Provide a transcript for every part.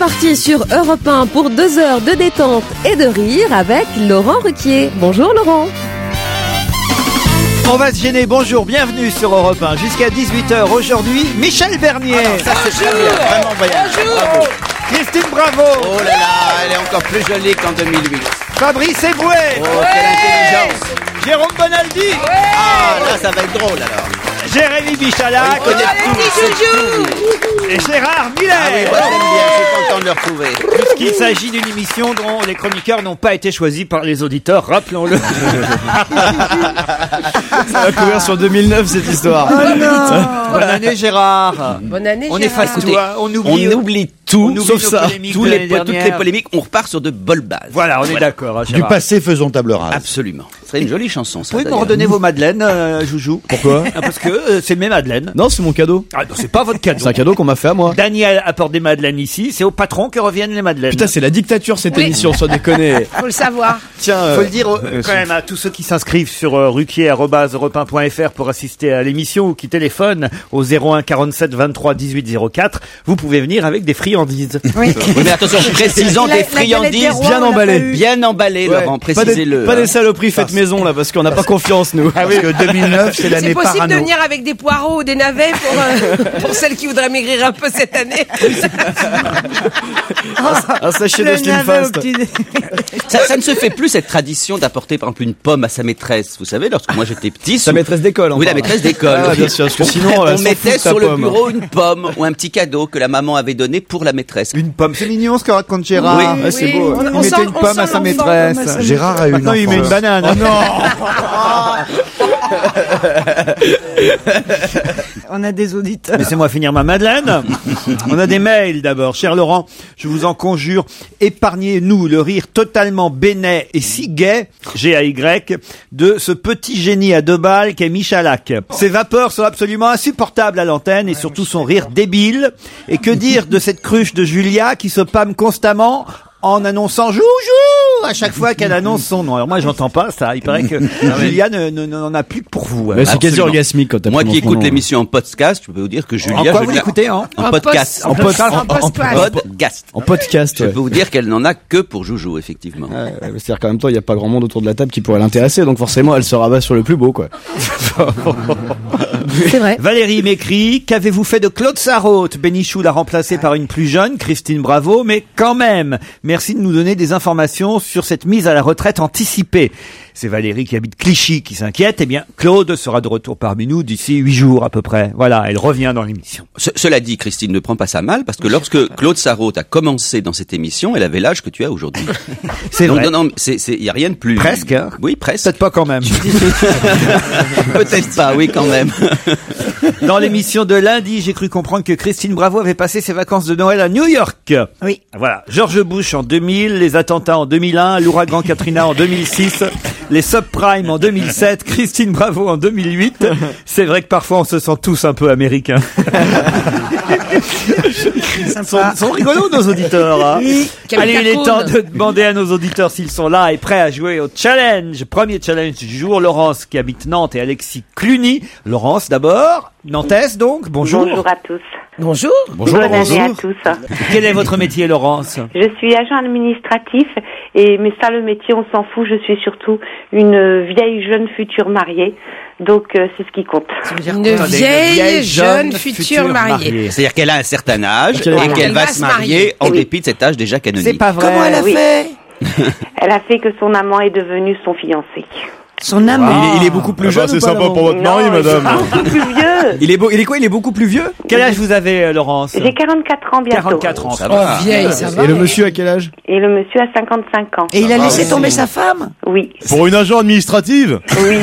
parti sur Europe 1 pour 2 heures de détente et de rire avec Laurent Ruquier. Bonjour Laurent. On va se gêner, bonjour, bienvenue sur Europe 1. Jusqu'à 18h aujourd'hui, Michel Bernier. Ça c'est très bien, vraiment voyage. Bravo. Christine Bravo. Oh là là, elle est encore plus jolie qu'en 2008. Fabrice Eboué. Oh, quelle intelligence. Jérôme Bonaldi. Ah, là ça va être drôle alors. Jérémy Michalak. Et Gérard Miller. Ah oui, moi j'aime bien, je suis content de le retrouver. Puisqu'il s'agit d'une émission dont les chroniqueurs n'ont pas été choisis par les auditeurs, rappelons-le. Ça va courir sur 2009 cette histoire. Oh non. Bonne année Gérard. Bonne année On Gérard. efface tout, on oublie tout, oublie sauf nos ça. polémiques Toutes de les l'année dernière. polémiques, on repart sur de bonnes bases. Voilà, on est d'accord. Hein, Du Gérard. passé, faisons table rase. Absolument. Ce serait une jolie chanson ça. Vous pouvez me d'ailleurs. redonner vos madeleines, Joujou? Pourquoi? Ah, parce que c'est mes madeleines. Non, c'est mon cadeau. Ah non, c'est pas votre cadeau. C'est un cadeau qu'on m'a fait à moi. Daniel apporte des madeleines ici, c'est au patron que reviennent les madeleines. Putain, c'est la dictature cette émission, sans déconner. Faut le savoir. Tiens, Faut le dire quand même à tous ceux qui s'inscrivent sur ruquier@europe1.fr pour assister à l'émission ou qui téléphonent au 01 47 23 18 04. Vous pouvez venir avec des friandises. Oui. Oui, mais attention, précisons des friandises bien emballées. bien emballées, Ouais. Laurent, Pas précisez-le. des saloperies faites maison là, parce qu'on n'a pas confiance nous. Parce que 2009, c'est l'année C'est possible parano. de venir avec des poireaux ou des navets pour celles qui voudraient maigrir un peu cette année. Un sachet de Slim Fast. Ça ne se fait plus cette tradition d'apporter par exemple une pomme à sa maîtresse. Vous savez, lorsque moi j'étais petit, Sa maîtresse d'école. oui, la enfin. maîtresse d'école. Ah, bien sûr, parce que sinon, on elle s'en fout mettait de ta sur le pomme. bureau une pomme ou un petit cadeau que la maman avait donné pour la maîtresse. Une pomme. C'est mignon ce que raconte Gérard. Oui. Ah, c'est beau. Il On mettait sent- une on pomme sent à sa l'enfant maîtresse. comme ça. Gérard a eu une Maintenant, il met une enfance. banane. Oh non. On a des auditeurs. Laissez-moi finir ma madeleine. On a des mails d'abord. Cher Laurent, je vous en conjure, épargnez-nous le rire totalement bénet et si gai, G-A-Y, de ce petit génie à 2 balles qu'est Michalak. Ses vapeurs sont absolument insupportables à l'antenne et surtout son rire débile. Et que dire de cette cruche de Julia qui se pâme constamment en annonçant Joujou à chaque fois qu'elle annonce son nom. Alors moi j'entends pas ça, il paraît que Julia n'en a plus que pour vous. Mais c'est quasi Absolument. orgasmique quand t'as Moi pris qui mon écoute nom. l'émission en podcast, je peux vous dire que Julia... En quoi je vous la- l'écoutez hein En podcast. En podcast. Podcast. En podcast, Je ouais. peux vous dire qu'elle n'en a que pour Joujou, effectivement. C'est-à-dire qu'en même temps, il n'y a pas grand monde autour de la table qui pourrait l'intéresser, donc forcément, elle se rabat sur le plus beau, quoi. C'est vrai. Valérie m'écrit, qu'avez-vous fait de Claude Sarraute? Bénichou l'a remplacé par une plus jeune, Christine Bravo, mais quand même, merci de nous donner des informations sur cette mise à la retraite anticipée. C'est Valérie qui habite Clichy qui s'inquiète. Eh bien, Claude sera de retour parmi nous d'ici 8 jours à peu près. Voilà, elle revient dans l'émission. Cela dit, Christine, ne prends pas ça mal, parce que lorsque Claude Sarraute a commencé dans cette émission, elle avait l'âge que tu as aujourd'hui. C'est Donc, vrai. non, il y a rien de plus. Presque, hein. Oui, presque. Peut-être pas quand même. Peut-être pas, oui, quand même. Dans l'émission de lundi, j'ai cru comprendre que Christine Bravo avait passé ses vacances de Noël à New York. Oui. Voilà. George Bush en 2000, les attentats en 2001, l'ouragan Katrina en 2006, les subprimes en 2007, Christine Bravo en 2008. C'est vrai que parfois on se sent tous un peu américains. Sont rigolos nos auditeurs. Hein. Allez, il est temps de demander à nos auditeurs s'ils sont là et prêts à jouer au challenge. Premier challenge du jour, Laurence qui habite Nantes et Alexis Cluny. Laurence d'abord, Nantaise donc, bonjour. Bonjour à tous. Bonjour. Bonjour, Bonne année à bonjour. tous. Quel est votre métier Laurence? Je suis agent administratif mais ça le métier on s'en fout. Je suis surtout une vieille jeune future mariée. Donc c'est ce qui compte. Une vieille jeune future mariée. C'est-à-dire qu'elle a un certain âge Voilà. et qu'elle va se marier en Oui. dépit de cet âge déjà canonique. C'est pas vrai. Comment elle a Oui. fait? Elle a fait que son amant est devenu son fiancé. Son amant. Il est beaucoup plus jeune. c'est ou pas, sympa Laurent pour votre mari, Non, madame. il est beaucoup plus vieux. Il est quoi? Il est beaucoup plus vieux? Quel âge vous avez Laurence? J'ai 44 ans bientôt. 44 ans. Ça va. Vieille, ça va. Et le monsieur à quel âge? Et le monsieur a 55 ans. Et il a laissé tomber sa femme? Oui, Pour une agent administrative, oui.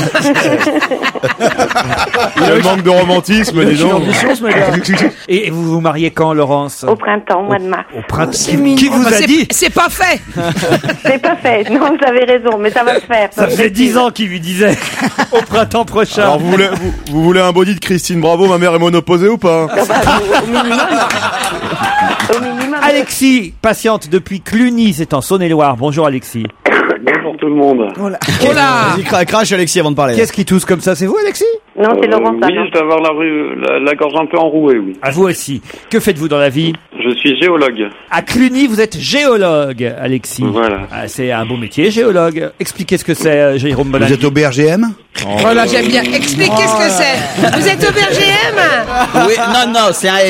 il manque de romantisme, dis donc. Et vous vous mariez quand Laurence? Au printemps, au mois de mars. Au printemps. C'est mignon. Qui vous Bah, a dit? C'est pas fait. C'est pas fait. Non, vous avez raison, mais ça va se faire. Ça faisait 10 ans qu'il lui disait au printemps prochain. Alors vous voulez un body de Christine Bravo, ma mère est monoposée ou pas? Ah bah, au minimum. Au minimum. Alexis, patiente depuis Cluny, c'est en Saône-et-Loire. Bonjour Alexis. Bonjour tout le monde. Oh là. Vas-y, crache Alexis avant de parler. Qu'est-ce qui tousse comme ça? C'est vous Alexis? Non, c'est Laurent, ça, Oui, non. je dois avoir la gorge un peu enrouée, oui. À vous aussi. Que faites-vous dans la vie? Je suis géologue. À Cluny, vous êtes géologue, Alexis. Voilà. Ah, c'est un beau métier, géologue. Expliquez ce que c'est, Jérôme Bonaldi. Vous êtes au BRGM? Voilà, j'aime bien. Expliquez ce que c'est. Vous êtes au BRGM? Oui, non, c'est un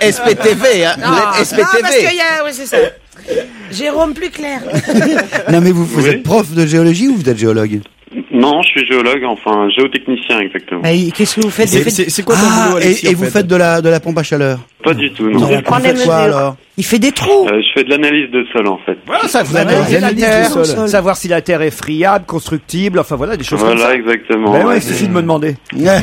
SPTV, hein. Vous êtes SPTV. Non, parce qu'il y a... Oui, c'est ça. Jérôme, plus clair. Non, mais vous êtes prof de géologie ou vous êtes géologue? Non, je suis géologue, enfin géotechnicien exactement. Qu'est-ce que vous faites? C'est quoi ton boulot, Alexis, et en vous fait faites de la pompe à chaleur? Pas du tout, non. Il prend des Vous faites quoi mesures. alors? Il fait des trous. Je fais de l'analyse de sol en fait. Voilà, ça vous analysez analysez la l'analyse terre, du sol. savoir si la terre est friable, constructible, enfin voilà, des choses comme Voilà, ça. exactement. Ben ouais, il suffit de me demander. Ouais.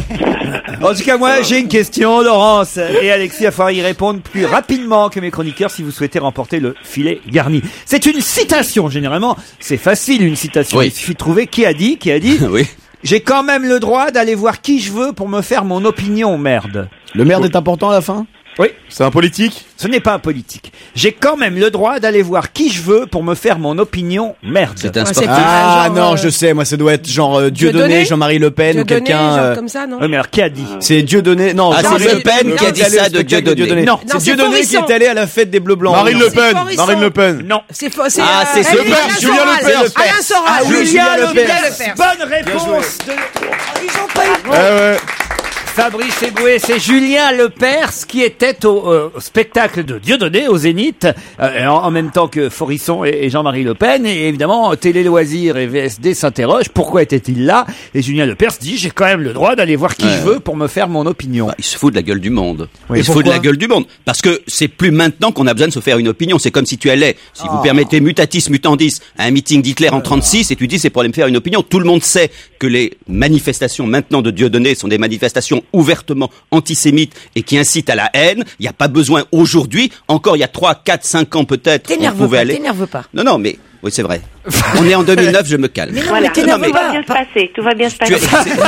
En tout cas, moi, j'ai une question, Laurence. Et Alexis, il va falloir y répondre plus rapidement que mes chroniqueurs si vous souhaitez remporter le filet garni. C'est une citation, généralement. C'est facile, une citation. Oui. Il suffit de trouver qui a dit. Oui. J'ai quand même le droit d'aller voir qui je veux pour me faire mon opinion, merde. Le merde est important à la fin? Oui, C'est un politique? ce n'est pas un politique. J'ai quand même le droit d'aller voir qui je veux pour me faire mon opinion, merde. C'est un Ah, c'est sportif. Ah genre, non, je sais, moi ça doit être genre Dieudonné, Dieudonné, Jean-Marie Le Pen ou Dieudonné, quelqu'un. genre comme ça, non? Oui, mais alors qui a dit? C'est Dieudonné. Non, Ah, Jean-Marie c'est Le Pen qui a dit est allé ça au de spectacle Dieudonné. Non, C'est c'est Dieudonné qui Forisson. est allé à la fête des Bleus Blancs. Marine Le c'est Pen. Forisson. Marine Le Pen. Non. Ah, c'est ce Alain Lepers, Julien Soral. Lepers. Alain Soral. Ah oui, Julien Julien Lepers. Lepers. Bonne réponse de Ils ont pas eu. Ouais. Fabrice Eboué. C'est Julien Lepers qui était au spectacle de Dieudonné au Zénith, en même temps que Forisson et Jean-Marie Le Pen. Et évidemment, Télé Loisirs et VSD s'interrogent pourquoi était-il là. Et Julien Lepers dit j'ai quand même le droit d'aller voir qui je veux pour me faire mon opinion. Il se fout de la gueule du monde. Oui, Il se fout de pourquoi la gueule du monde. Parce que c'est plus maintenant qu'on a besoin de se faire une opinion. C'est comme si tu allais, si vous permettez, mutatis mutandis, à un meeting d'Hitler en 36 et tu dis c'est pour aller me faire une opinion. Tout le monde sait que les manifestations maintenant de Dieudonné sont des manifestations ouvertement antisémites et qui incitent à la haine. Il n'y a pas besoin aujourd'hui, encore il y a 3, 4, 5 ans peut-être, on pouvait aller. T'énerve pas. Non, mais oui, c'est vrai. On est en 2009, je me calme. Voilà. Non, mais- Tout va bien se passer. Tout va bien se Tu passer.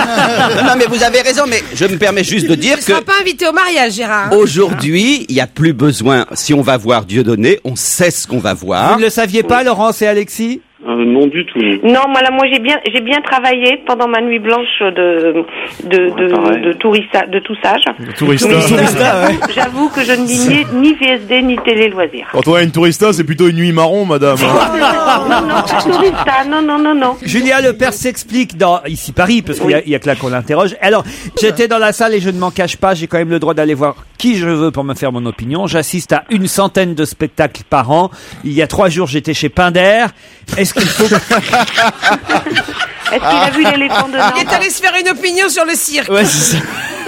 non, mais vous avez raison, mais je me permets juste de dire Tu que seras pas invité au mariage, Gérard. hein. aujourd'hui, il n'y a plus besoin, si on va voir Dieudonné, on sait ce qu'on va Vous voir. ne le saviez pas, Laurence et Alexis? Non du tout. Non, moi j'ai bien travaillé pendant ma nuit blanche pareil. de toussage. Tourista. Mais j'avoue que je ne dis ni VSD ni Télé Loisirs. Quand on a une tourista, c'est plutôt une nuit marron, madame. Non, pas Tourista, non. Julien Lepers s'explique dans Ici Paris, parce qu'il y a que là qu'on l'interroge. Alors, j'étais dans la salle et je ne m'en cache pas, j'ai quand même le droit d'aller voir qui je veux pour me faire mon opinion. J'assiste à 100 de spectacles par an. Il y a 3 jours, j'étais chez Pinder. Est-ce qu'il faut... Est-ce qu'il a vu l'éléphant de Il est Nantes? allé se faire une opinion sur le cirque. Ouais, c'est ça.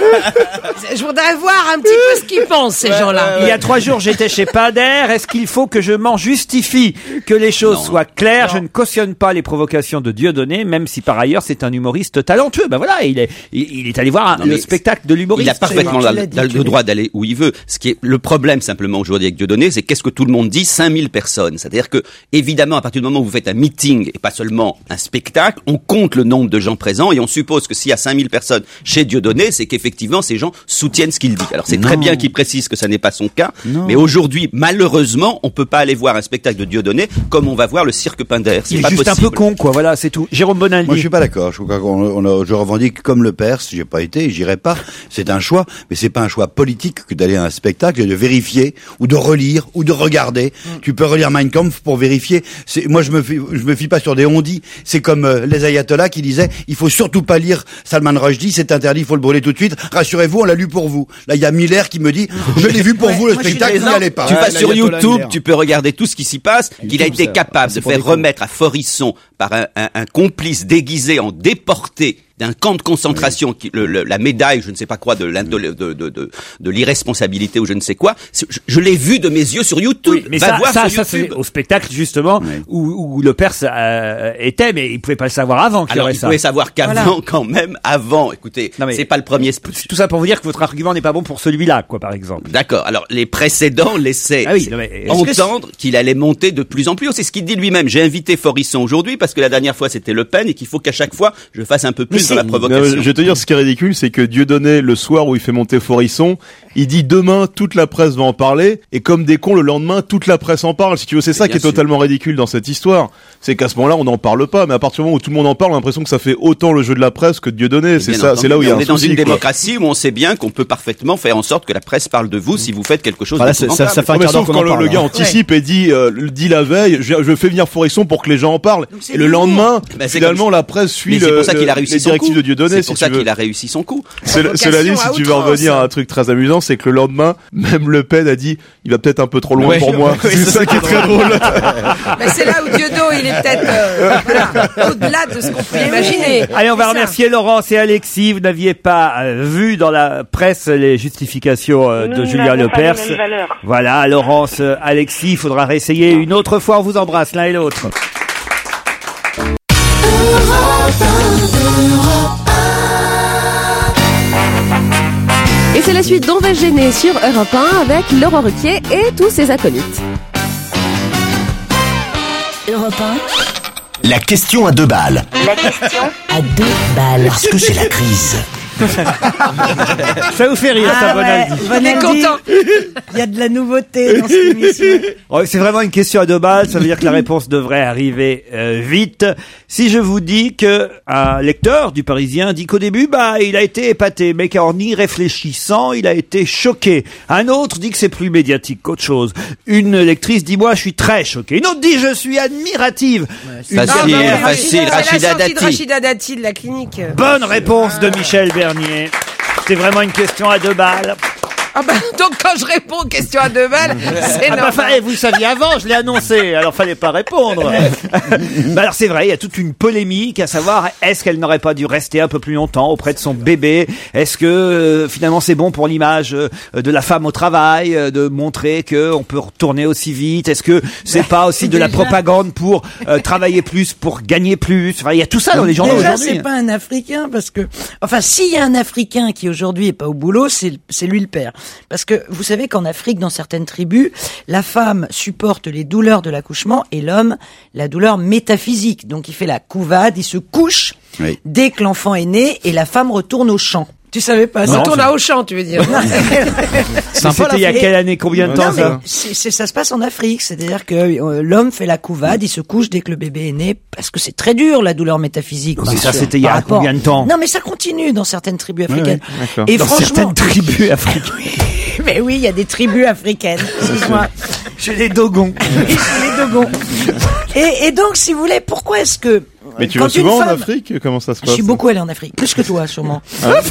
Je voudrais voir un petit peu ce qu'ils pensent, ces gens-là. Il y a 3 jours, j'étais chez Pinder. Est-ce qu'il faut que je m'en justifie? Que les choses soient claires. Je ne cautionne pas les provocations de Dieudonné, même si par ailleurs c'est un humoriste talentueux. Ben voilà, il est allé voir Non, le mais spectacle de l'humoriste. Il a parfaitement le droit d'aller où il veut. Ce qui est le problème simplement aujourd'hui avec Dieudonné, c'est qu'est-ce que tout le monde dit? 5000 personnes. C'est-à-dire que, évidemment, à partir du moment où vous faites un meeting et pas seulement un spectacle, on compte le nombre de gens présents et on suppose que s'il y a 5000 personnes chez Dieudonné, c'est qu'effectivement ces gens soutiennent ce qu'il dit. Alors c'est très bien qu'il précise que ça n'est pas son cas, mais aujourd'hui, malheureusement, on peut pas aller voir un spectacle de Dieudonné comme on va voir le cirque Pinder. C'est Il est pas juste possible. un peu con, quoi. Voilà, c'est tout. Jérôme Bonaldi. Moi, je suis pas d'accord. Je crois je revendique comme le Perse. J'ai pas été, j'irai pas. C'est un choix, mais c'est pas un choix politique que d'aller à un spectacle et de vérifier ou de relire ou de regarder. Tu peux relire Mein Kampf pour vérifier. Moi, je me fie pas sur des on-dit. C'est comme les ayatollahs qui disaient il faut surtout pas lire Salman Rushdie, c'est interdit, il faut le brûler tout de suite. Rassurez-vous, on l'a lu pour vous. Là, il y a Miller qui me dit je l'ai vu pour vous le spectacle, vous n'y allez pas. Tu vas sur l'ayatollah YouTube, Miller. tu peux regarder tout ce qui s'y passe, qu'il a été ça. capable C'est de pour faire des cons. remettre à Forisson par un complice déguisé en déporté d'un camp de concentration, la médaille, je ne sais pas quoi, de l'irresponsabilité ou je ne sais quoi. Je l'ai vu de mes yeux sur YouTube. Oui, mais Va voir ça sur c'est YouTube. au spectacle justement où le Perse était, mais il pouvait pas le savoir avant qu'il y Alors, aurait il ça. pouvait savoir qu'avant, quand même, avant, écoutez, Non, mais- c'est pas le premier... Tout ça pour vous dire que votre argument n'est pas bon pour celui-là, quoi, par exemple. D'accord. Alors, les précédents laissaient Ah oui, non, mais est-ce que entendre qu'il allait monter de plus en plus haut. C'est ce qu'il dit lui-même. J'ai invité Forisson aujourd'hui parce que la dernière fois, c'était Le Pen et qu'il faut qu'à chaque fois, je fasse un peu plus dans la Non, provocation. je vais te dire, ce qui est ridicule, c'est que Dieudonné, le soir où il fait monter Forisson, il dit demain, toute la presse va en parler, et comme des cons, le lendemain, toute la presse en parle. Si tu veux, c'est ça Bien qui est sûr. totalement ridicule dans cette histoire. C'est qu'à ce moment-là, on n'en parle pas, mais à partir du moment où tout le monde en parle, on a l'impression que ça fait autant le jeu de la presse que de Dieudonné. C'est Bien ça, entendu. c'est là où il y a on un est dans souci, une quoi. démocratie où on sait bien qu'on peut parfaitement faire en sorte que la presse parle de vous si vous faites quelque chose Voilà, d'épouvantable. ça fait un Non, mais quart d'heure sauf qu'on quand en parle. le gars anticipe et dit la veille, je fais venir Forisson pour que les gens en parlent. c'est Et le l'humour. lendemain, Bah, c'est finalement, comme- la presse suit Mais c'est pour ça qu'il a les réussi son directives coup. de Dieudonné. C'est si pour tu ça veux. qu'il a réussi son coup. Cela dit, si Provocation tu à veux outrance. revenir à un truc très amusant, c'est que le lendemain, même Le Pen a dit, il va peut-être un peu trop loin Ouais. pour moi. Oui, C'est ça qui est très drôle. Mais c'est là où Dieudonné, il est peut-être voilà, au-delà de ce qu'on peut imaginer. Allez, on va C'est ça. remercier Laurence et Alexis. Vous n'aviez pas vu dans la presse les justifications de Nous Julien n'avons pas les Lepers. mêmes valeurs. Voilà, Laurence, Alexis, il faudra réessayer une autre fois. On vous embrasse l'un et l'autre. Et c'est la suite d'On va se gêner sur Europe 1 avec Laurent Ruquier et tous ses acolytes. Europe 1, La question à 2 balles. à 2 balles. Parce que c'est la crise. Ça vous fait rire, ça, Bonaldi? Il est content. Il y a de la nouveauté dans cette émission. Oh, c'est vraiment une question à 2 balles. Ça veut dire que la réponse devrait arriver vite. Si je vous dis que un lecteur du Parisien dit qu'au début, il a été épaté, mais qu'en y réfléchissant, il a été choqué. Un autre dit que c'est plus médiatique qu'autre chose. Une lectrice dit moi, je suis très choqué. Une autre dit je suis admirative. Une Facile, dernière- facile. C'est Rachida la sortie de Dati. Rachida Dati de la clinique. Bonne réponse de Michel Bernier. C'est vraiment une question à 2 balles. Ah bah, donc quand je réponds aux questions à 2 balles, c'est normal. Vous le saviez avant, je l'ai annoncé, alors fallait pas répondre. Alors c'est vrai, il y a toute une polémique à savoir, est-ce qu'elle n'aurait pas dû rester un peu plus longtemps auprès de son bébé? Est-ce que finalement c'est bon pour l'image de la femme au travail, de montrer que on peut retourner aussi vite? Est-ce que c'est pas aussi de la propagande pour travailler plus, pour gagner plus? Enfin, il y a tout ça dans les journaux Déjà, aujourd'hui. c'est pas un Africain parce que, enfin, s'il y a un Africain qui aujourd'hui est pas au boulot, c'est lui le père. Parce que vous savez qu'en Afrique, dans certaines tribus, la femme supporte les douleurs de l'accouchement et l'homme la douleur métaphysique. Donc il fait la couvade, il se couche Oui. dès que l'enfant est né et la femme retourne au champ. Tu savais pas ça? Retourne à Auchan, tu veux dire. C'était il y a quelle année, combien de temps Non, mais ça? ça se passe en Afrique, c'est-à-dire que l'homme fait la couvade, il se couche dès que le bébé est né, parce que c'est très dur la douleur métaphysique. Mais Bien ça, sûr. c'était il y a Par rapport- combien de temps? Non, mais ça continue dans certaines tribus africaines. d'accord. Et Dans franchement, certaines tribus africaines. mais oui, il y a des tribus africaines. Excuse-moi. Chez les Dogons. Oui, c'est les Dogons. Et donc, si vous voulez, pourquoi est-ce que Mais tu quand vas souvent une en femme- Afrique? Comment ça se Je passe? suis beaucoup allé en Afrique, plus que toi, sûrement.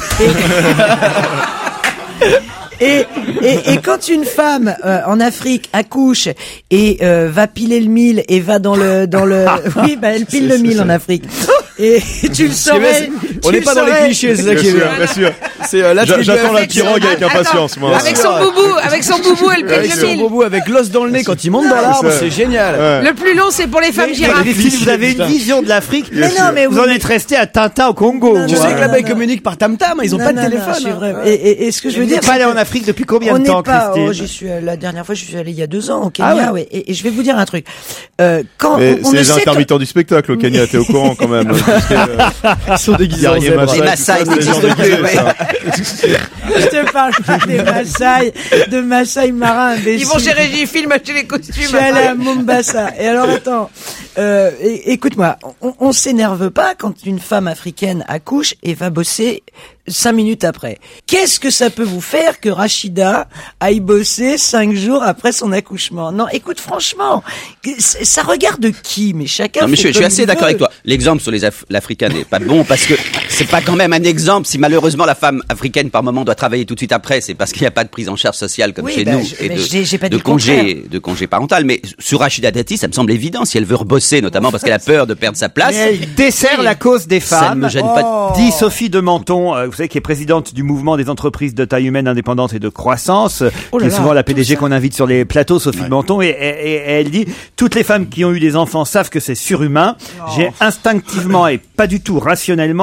Et quand une femme en Afrique accouche et va piler le mil et va dans le oui, elle pile le mil en Afrique. Et tu le saurais. On n'est pas dans les clichés, c'est ça qui est bien. Bien sûr. C'est la tribu J'attends la africaine. pirogue avec impatience, moi. Avec son boubou, elle Avec pète son le mille. bobo, avec l'os dans le nez quand il monte dans l'arbre, ça. c'est génial. Ouais. Le plus long, c'est pour les femmes girafes. Les filles, vous avez une vision de l'Afrique. Mais non, mais Vous en êtes resté à Tintin au Congo. Non, Tu non, sais non, que là-bas ils communiquent par tam-tam, ils ont pas de téléphone. c'est hein. vrai. Et ce que je veux Vous dire, n'êtes pas allé c'est en que Afrique depuis combien on de n'est temps, pas. Christine? J'y suis la dernière fois, je suis allé il y a 2 ans au Kenya. Ah ouais. Et je vais vous dire un truc. Quand Mais on c'est ne les sait que- intermittents du spectacle au Kenya, t'es au courant quand même. Ils sont déguisés en Guerrier zèbre. Maasai, Les tout Maasai ça, c'est des gens n'existent déguisés, plus, ça. Je te parle pas de Maasai marins. Ils vont chez Régifilm acheter les costumes. Je suis allé à Mombasa. Et alors attends, écoute-moi, on s'énerve pas quand une femme africaine accouche et va bosser 5 minutes après. Qu'est-ce que ça peut vous faire que Rachida aille bosser 5 jours après son accouchement? Non, écoute, franchement, ça regarde qui? Mais chacun. Non, mais fait je suis comme assez il d'accord veut. avec toi. L'exemple sur l'Africain n'est pas bon parce que c'est pas quand même un exemple. Si malheureusement la femme africaine par moment doit travailler tout de suite après, c'est parce qu'il n'y a pas de prise en charge sociale comme Oui, chez bah, nous mais j'ai pas dit de le contraire. congé parental. Mais sur Rachida Dati, ça me semble évident. Si elle veut rebosser, notamment parce qu'elle a peur de perdre sa place, Mais elle dessert la cause des ça ne femmes. me gêne pas. Dit Sophie de Menton, vous savez, qui est présidente du mouvement des entreprises de taille humaine indépendante et de croissance, Oh là qui est là, souvent la tout PDG ça. qu'on invite sur les plateaux, Sophie de Menton, et elle dit, toutes les femmes qui ont eu des enfants savent que c'est surhumain. J'ai instinctivement et pas du tout rationnellement un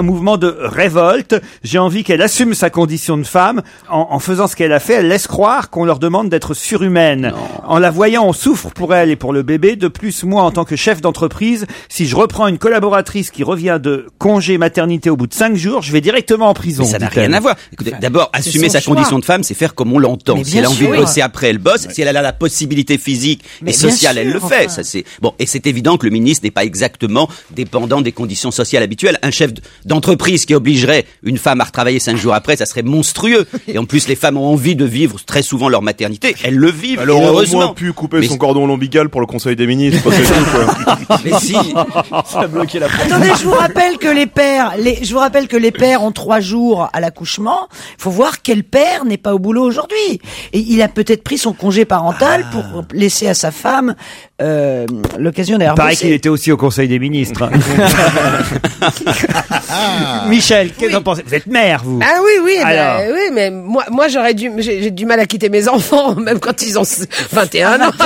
mouvement de révolte. J'ai envie qu'elle assume sa condition de femme. En faisant ce qu'elle a fait, elle laisse croire qu'on leur demande d'être surhumaine. En la voyant, on souffre pour elle et pour le bébé. De plus, moi, en tant que chef d'entreprise, si je reprends une collaboratrice qui revient de congé maternité au bout de 5 jours, je vais directement en prison. Mais ça n'a rien à voir. Écoutez, d'abord, assumer sa condition de femme, c'est faire comme on l'entend. Si elle a envie de bosser après, elle bosse. Si elle a la possibilité physique et sociale, elle le fait. Ça, c'est bon. Et c'est évident que le ministre n'est pas exactement dépendant des conditions sociales habituelles. Un chef d'entreprise qui obligerait une femme à retravailler 5 jours après, ça serait monstrueux. Et en plus, les femmes ont envie de vivre très souvent leur maternité. Elles le vivent. Alors, heureusement. on aurait pu couper son cordon ombilical pour le Conseil des ministres. Mais si. Ça a bloqué la porte. Attendez, je vous rappelle que les pères ont 3 jours à l'accouchement. Il faut voir quel père n'est pas au boulot aujourd'hui. Et il a peut-être pris son congé parental pour laisser à sa femme l'occasion d'aller Pareil bosser. qu'il était aussi au Conseil des ministres. Michel, qu'est-ce que vous en pensez? Vous êtes mère, vous? Ah oui, Alors. oui, mais moi j'ai du mal à quitter mes enfants, même quand ils ont 21 ans.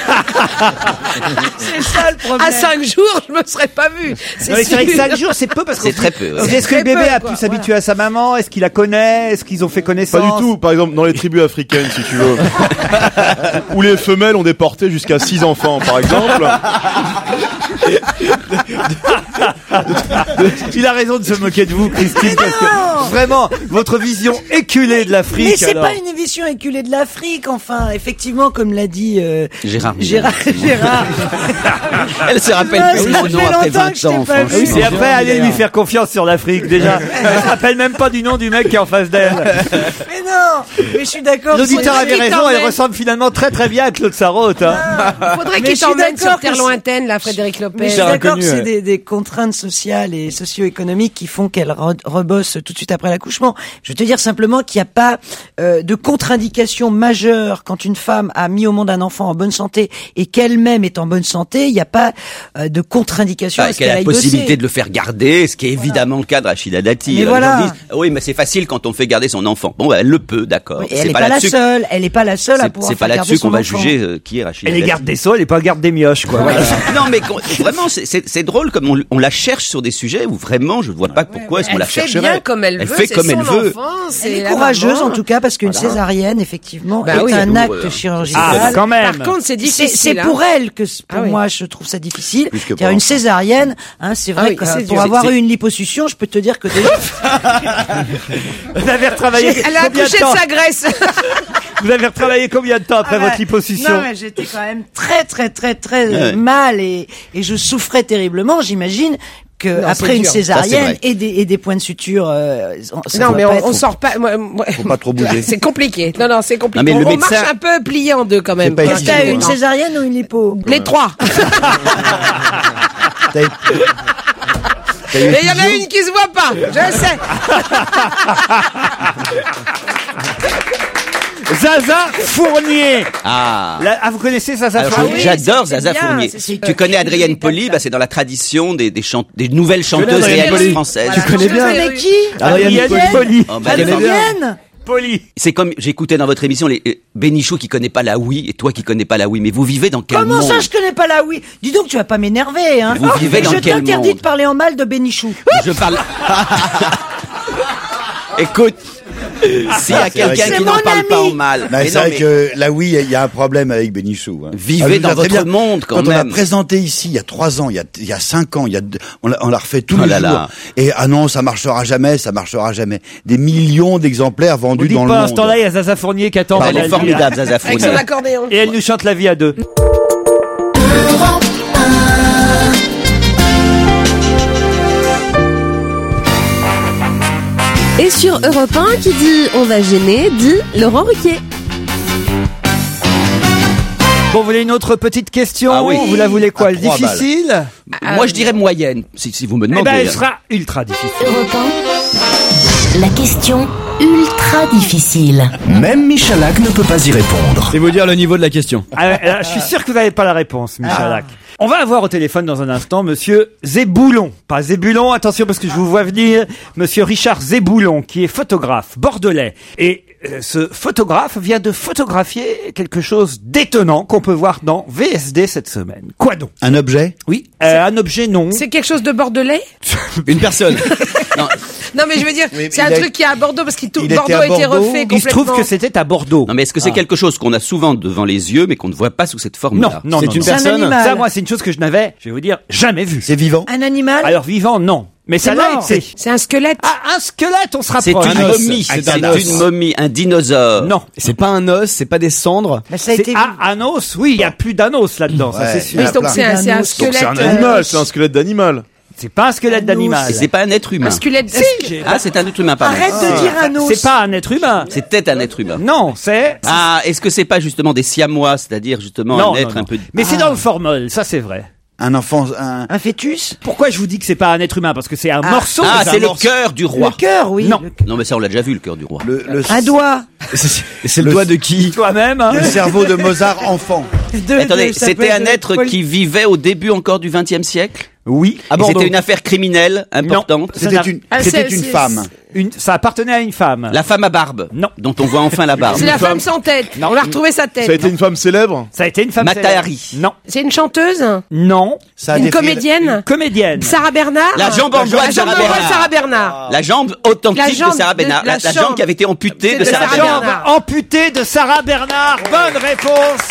C'est ça le problème. À 5 jours, je me serais pas vue. C'est vrai que 5 jours, c'est peu parce que C'est très peu. Ouais. Est-ce que le bébé a pu s'habituer à sa maman? Est-ce qu'il la connaît? Est-ce qu'ils ont fait connaissance? Pas du tout. Par exemple, dans les tribus africaines, si tu veux, où les femelles ont déporté jusqu'à 6 enfants, par exemple. Il a raison de se moquer de vous, Christine, parce que vraiment, votre vision éculée de l'Afrique. Mais c'est alors. pas une émission éculée de l'Afrique, enfin, effectivement, comme l'a dit Gérard. Elle se rappelle plus de mon nom après 20 ans, franchement. Et après, allez lui faire confiance sur l'Afrique, déjà. Elle se rappelle même pas du nom du mec qui est en face d'elle. Mais non, mais je suis d'accord. L'auditeur avait raison, elle ressemble finalement très très bien à Claude Sarraute. Hein. Faudrait Mais qu'il je suis t'emmène d'accord sur terre que lointaine, là, Frédéric Lopez. Mais je suis d'accord que c'est des contraintes sociales et socio-économiques qui font qu'elle rebosse tout de suite après l'accouchement. Je veux te dire simplement qu'il n'y a pas de contre-indication majeure quand une femme a mis au monde un enfant en bonne santé et qu'elle-même est en bonne santé. Il n'y a pas de contre-indication à ce qu'elle a qu'elle la aille possibilité bosser. de le faire garder, ce qui est évidemment le cas de Rachida Dati. Mais Les voilà. gens disent, oui, mais c'est facile quand on fait garder son enfant. Bon, elle le peut, d'accord. Oui, elle n'est pas la seule. Elle n'est pas la seule à pouvoir C'est pas faire là-dessus garder qu'on son va enfant. juger qui est Rachida Elle est Dati. garde des Sceaux, elle est pas garde des mioches, quoi. Voilà. Non, mais vraiment, c'est drôle comme on la cherche sur des sujets où vraiment, je ne vois pas pourquoi est-ce qu'on la chercherait. Elle fait bien comme elle veut. fait comme elle veut. Elle est courageuse en tout cas parce qu'une césarienne effectivement est un acte chirurgical. Ah, quand même. Par contre, c'est difficile. C'est pour elle que pour moi je trouve ça difficile. C'est-à-dire une césarienne, hein, c'est vrai que pour avoir eu une liposuction, je peux te dire que Vous avez retravaillé Elle a combien de accouché de temps sa graisse. Vous avez retravaillé combien de temps après votre liposuction? Non, mais j'étais quand même très mal et je souffrais terriblement, j'imagine. Que Non, après c'est une dur. césarienne et des points de suture, ça Non, doit mais pas on être- sort pas. Faut pas trop bouger. C'est compliqué. Non, c'est compliqué. Non, mais le on médecin- marche un peu plié en deux quand même. pas Est-ce que t'as évident. une césarienne ou une lipo? Les trois. T'as eu Et il y en a une qui se voit pas. Je sais. Zaza Fournier. Ah. Vous connaissez Zaza Alors, Fournier? j'adore c'est Zaza bien, Fournier. c'est super. Tu connais Adrienne Poli, c'est dans la tradition des nouvelles chanteuses Adrienne réalistes Poli. françaises. Voilà. Tu connais bien Avec qui? Adrienne Poli. Oh, bah, Adrienne. d'abord, Poli. c'est comme j'écoutais dans votre émission les Bénichou qui connaît pas la oui et toi qui connais pas la oui, mais vous vivez dans quel Comment monde? ça, je connais pas la oui? Dis donc, tu vas pas m'énerver, hein. Vous vivez dans Je quel t'interdis monde de parler en mal de Bénichou. Je parle. Écoute, s'il y a quelqu'un C'est qui mon n'en parle pas ami. en mal, Mais mais c'est non, vrai mais que là, oui, il y a un problème avec Bénichou. Hein. Vivez Ah, je dans vous sais très votre monde, quand on a même. présenté ici il y a 3 ans, il y a 5 ans, on l'a refait tous Oh les là jours. là. Et ah non, ça marchera jamais, ça marchera jamais. Des millions d'exemplaires Vous vendus dites dans le pas à monde. ce temps-là, il y a Zaza Fournier qui attend. elle est formidable, Zaza Avec son Fournier. accordéon. Et elle nous chante La vie à deux. Et sur Europe 1, qui dit on va gêner, dit Laurent Ruquier. Bon, vous voulez une autre petite question? Ah oui. Vous la voulez quoi? À 3 balles. Difficile? Moi, je dirais moyenne, si vous me Eh demandez. ben, elle sera ultra difficile. Europe 1, la question ultra difficile. Même Michalak ne peut pas y répondre. Et vous dire le niveau de la question. Ah, je suis sûr que vous n'avez pas la réponse, Michalak. On va avoir au téléphone dans un instant Monsieur Zéboulon. Pas Zébulon, attention parce que je vous vois venir. Monsieur Richard Zéboulon, qui est photographe bordelais. Et ce photographe vient de photographier quelque chose d'étonnant qu'on peut voir dans VSD cette semaine. Quoi donc? Un objet? Oui, un objet non. C'est quelque chose de bordelais? Une personne. Non, Non, mais je veux dire, Oui, c'est il un a- truc qui est à Bordeaux parce que il était Bordeaux à a été Bordeaux. refait complètement. Il se trouve que c'était à Bordeaux. Non, mais est-ce que c'est quelque chose qu'on a souvent devant les yeux, mais qu'on ne voit pas sous cette Non, forme-là? non, C'est non, une non. C'est un personne. animal. Ça, moi, c'est une chose que je n'avais, je vais vous dire, jamais vue. C'est vivant. Un animal. Alors, vivant, non. Mais ça C'est l'a mort. été. C'est un squelette. Ah, un squelette, on se C'est rapproche. une Un os. momie. C'est C'est un os. une momie, un dinosaure. Non. C'est pas un os, c'est pas des cendres. Bah, ça a C'est été. un os, oui, il y a plus d'un os là-dedans, ça Ouais. c'est sûr. Il y Oui, en a donc plein. c'est un Donc squelette. C'est un animal, c'est un squelette d'animal. C'est pas un squelette d'animal. Et c'est pas un être humain. Un squelette. Ah, c'est un être humain, pardon. Arrête de dire un os. C'est pas un être humain. C'était un être humain. Non, c'est... Ah, est-ce que c'est pas justement des siamois, c'est-à-dire justement Non, un être non, un peu... non. Mais c'est dans le formol, ça c'est vrai. Un enfant, un... Un fœtus. Pourquoi je vous dis que c'est pas un être humain? Parce que c'est un morceau. Ah, un c'est le morceau. cœur du roi. Le cœur, oui. Non. Non, mais ça, on l'a déjà vu, le cœur du roi. Un doigt. C'est le doigt de qui? Toi-même, hein. le cerveau de Mozart enfant. Attendez, ça peut c'était un être être qui vivait au début encore du XXe siècle? Oui. À Et Bordeaux. c'était une affaire criminelle importante? Ça C'était n'a- une, Ah, c'était c'est- une c'est- femme. Ça appartenait à une femme. La femme à barbe? Non. Dont on voit enfin la barbe. C'est la femme sans tête. On a retrouvé sa tête. Ça a été une femme célèbre. Ça a été une femme Mata célèbre. Hari. Non. C'est une chanteuse. Non. Ça a Une défrayé- comédienne. Comédienne. Sarah Bernard. La jambe en bois La de jambe Sarah en bois de Bernard. Sarah Bernard. La jambe authentique La jambe de Sarah de- Bernard. la La jambe jambe qui avait été amputée de de Sarah Sarah La Bernard. jambe Bernard. amputée de Sarah Bernard. Bonne réponse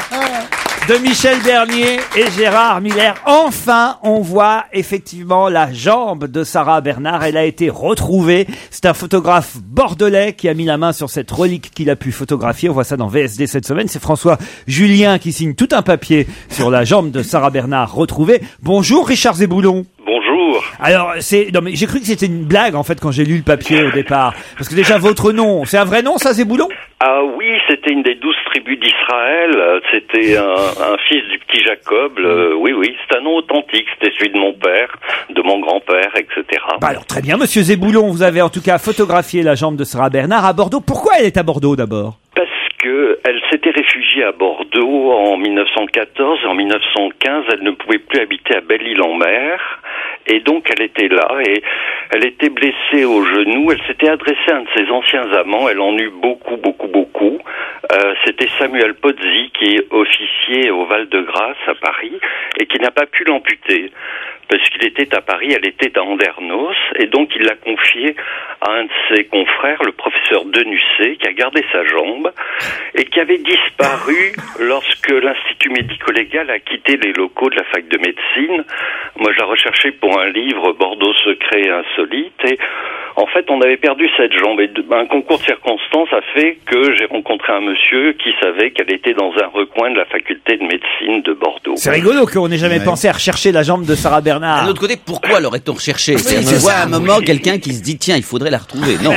de Michel Bernier et Gérard Miller. Enfin, on voit effectivement la jambe de Sarah Bernard. Elle a été retrouvée. C'est un photographe bordelais qui a mis la main sur cette relique qu'il a pu photographier. On voit ça dans VSD cette semaine. C'est François Julien qui signe tout un papier sur la jambe de Sarah Bernard retrouvée. Bonjour Richard Zéboulon. Bonjour. Alors, non mais j'ai cru que c'était une blague en fait quand j'ai lu le papier au départ. Parce que déjà votre nom, c'est un vrai nom ça, Zéboulon? Ah oui, c'était une des 12 tribus d'Israël. C'était un fils du petit Jacob. Oui, c'est un nom authentique. C'était celui de mon père, de mon grand-père, etc. Bah alors très bien, monsieur Zéboulon, vous avez en tout cas photographié la jambe de Sarah Bernard à Bordeaux. Pourquoi elle est à Bordeaux d'abord? Parce que elle s'était réfugiée à Bordeaux en 1914 et en 1915, elle ne pouvait plus habiter à Belle-Île-en-Mer. Et donc elle était là et elle était blessée au genou. Elle s'était adressée à un de ses anciens amants. Elle en eut beaucoup. C'était Samuel Pozzi qui est officier au Val-de-Grâce à Paris et qui n'a pas pu l'amputer. Parce qu'il était à Paris, elle était à Andernos, et donc il l'a confié à un de ses confrères, le professeur Denusset, qui a gardé sa jambe, et qui avait disparu lorsque l'Institut médico-légal a quitté les locaux de la fac de médecine. Moi, je la recherchais pour un livre, Bordeaux secret et insolite, et en fait, on avait perdu cette jambe, et un concours de circonstances a fait que j'ai rencontré un monsieur qui savait qu'elle était dans un recoin de la faculté de médecine de Bordeaux. C'est rigolo qu'on n'ait jamais pensé à rechercher la jambe de Sarah Bernard. D'un autre côté, pourquoi l'aurait-on recherché? Oui, C'est-à-dire, c'est tu vois ça. à un moment quelqu'un qui se dit, tiens, il faudrait la retrouver. Non.